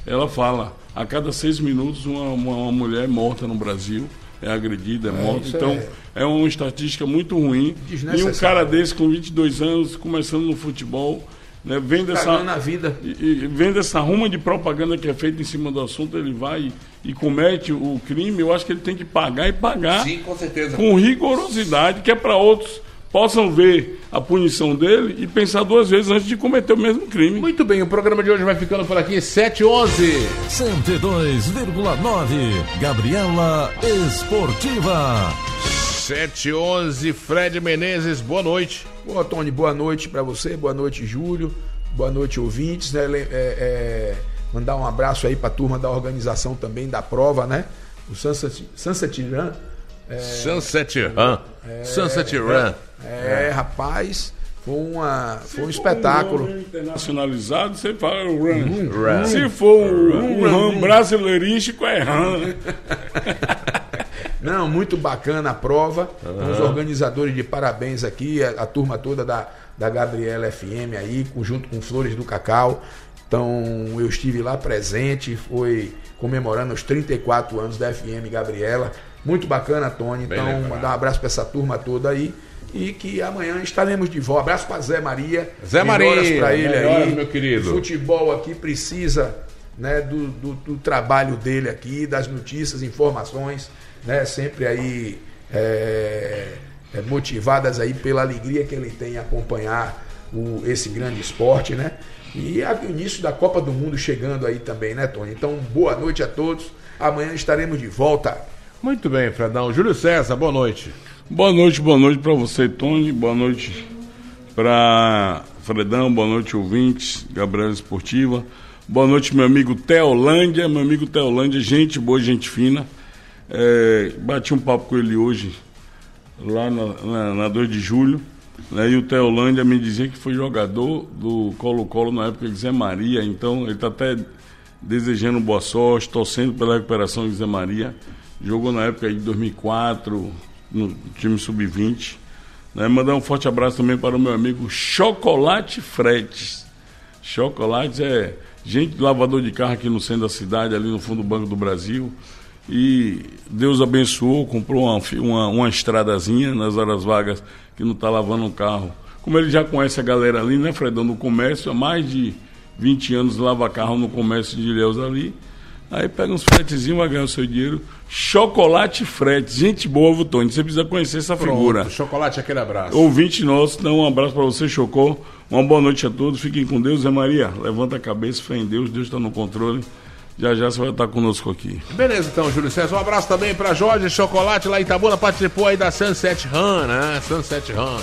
ela fala, a cada seis minutos uma, uma, uma mulher morta no Brasil é agredida, é, é morta. Então, é... é uma estatística muito ruim. E um cara desse com vinte e dois anos, começando no futebol, né, vendo, essa, na vida. E, e, vendo essa ruma de propaganda que é feita em cima do assunto, ele vai e, e comete o crime. Eu acho que ele tem que pagar e pagar. Sim, com certeza. Com rigorosidade, que é para outros possam ver a punição dele e pensar duas vezes antes de cometer o mesmo crime. Muito bem, o programa de hoje vai ficando por aqui, sete e onze. cento e dois vírgula nove, Gabriela Esportiva. sete e onze, Fred Menezes, boa noite. Boa, Tony, boa noite para você, boa noite, Júlio, boa noite, ouvintes, né? É, é, mandar um abraço aí para a turma da organização também da prova, né? O Sunset, Sunset Run. É, Sunset Run. É, Sunset Run. É, é, rapaz, foi, uma, foi um espetáculo. Se for um internacionalizado, você fala run. run. Se for um, um run brasileirístico, é run. Não, muito bacana a prova. Uhum. Os organizadores de parabéns aqui, a, a turma toda da, da Gabriela F M aí, junto com Flores do Cacau. Então, eu estive lá presente, foi comemorando os trinta e quatro anos da F M Gabriela. Muito bacana, Tony. Bem então, legal. Dar um abraço para essa turma toda aí. E que amanhã estaremos de volta. Abraço para Zé Maria. Zé Maria, para ele aí, meu querido. O futebol aqui precisa, né, do, do, do trabalho dele aqui, das notícias, informações, né, sempre aí é, é, motivadas aí pela alegria que ele tem em acompanhar o, esse grande esporte, né? E a, o início da Copa do Mundo chegando aí também, né, Tony? Então, boa noite a todos. Amanhã estaremos de volta. Muito bem, Fredão. Júlio César, boa noite. Boa noite, boa noite para você, Tony. Boa noite para Fredão, boa noite, ouvintes, Gabriela Esportiva. Boa noite, meu amigo Teolândia, meu amigo Teolândia, gente boa, gente fina. É, bati um papo com ele hoje, lá na, na, na dois de julho, né, e o Teolândia me dizia que foi jogador do Colo-Colo na época de Zé Maria, então ele está até desejando boa sorte, torcendo pela recuperação de Zé Maria. Jogou na época de dois mil e quatro, no time sub vinte. Né? Mandar um forte abraço também para o meu amigo Chocolate Fretes. Chocolate é gente de lavador de carro aqui no centro da cidade, ali no fundo do Banco do Brasil. E Deus abençoou, comprou uma, uma, uma estradazinha nas horas vagas que não está lavando o carro. Como ele já conhece a galera ali, né, Fredão, no comércio, há mais de vinte anos lava carro no comércio de Ilhéus ali. Aí pega uns fretezinhos, vai ganhar o seu dinheiro. Chocolate Frete, gente boa, Vutone. Você precisa conhecer essa Pronto, figura. Chocolate, aquele abraço. Ouvinte nosso, dá um abraço para você, Chocó. Uma boa noite a todos. Fiquem com Deus. Zé Maria, levanta a cabeça, fé em Deus. Deus está no controle. Já já você vai estar conosco aqui. Beleza, então, Júlio César. Um abraço também para Jorge Chocolate, lá em Itabuna. Participou aí da Sunset Run, né? Sunset Run.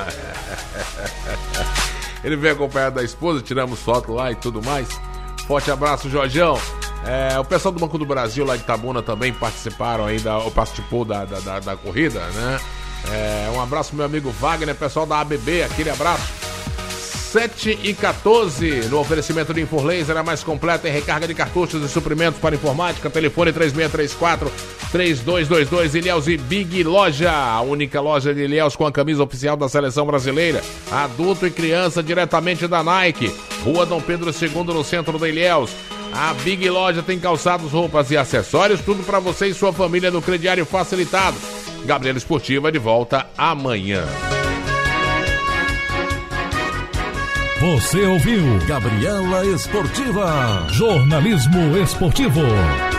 Ele veio acompanhado da esposa, tiramos foto lá e tudo mais. Forte abraço, Jorjão. É, o pessoal do Banco do Brasil lá de Itabuna também participaram aí, da, ou participou da, da, da, da corrida, né? É, um abraço pro meu amigo Wagner, pessoal da A B B, aquele abraço. sete e quatorze, no oferecimento de Inforlaser, a mais completa em recarga de cartuchos e suprimentos para informática. Telefone três seis três quatro, três dois dois dois. Ilhéus e Big Loja, a única loja de Ilhéus com a camisa oficial da Seleção Brasileira. Adulto e criança diretamente da Nike. Rua Dom Pedro segundo, no centro de Ilhéus. A Big Loja tem calçados, roupas e acessórios, tudo para você e sua família no crediário facilitado. Gabriela Esportiva de volta amanhã. Você ouviu Gabriela Esportiva, jornalismo esportivo.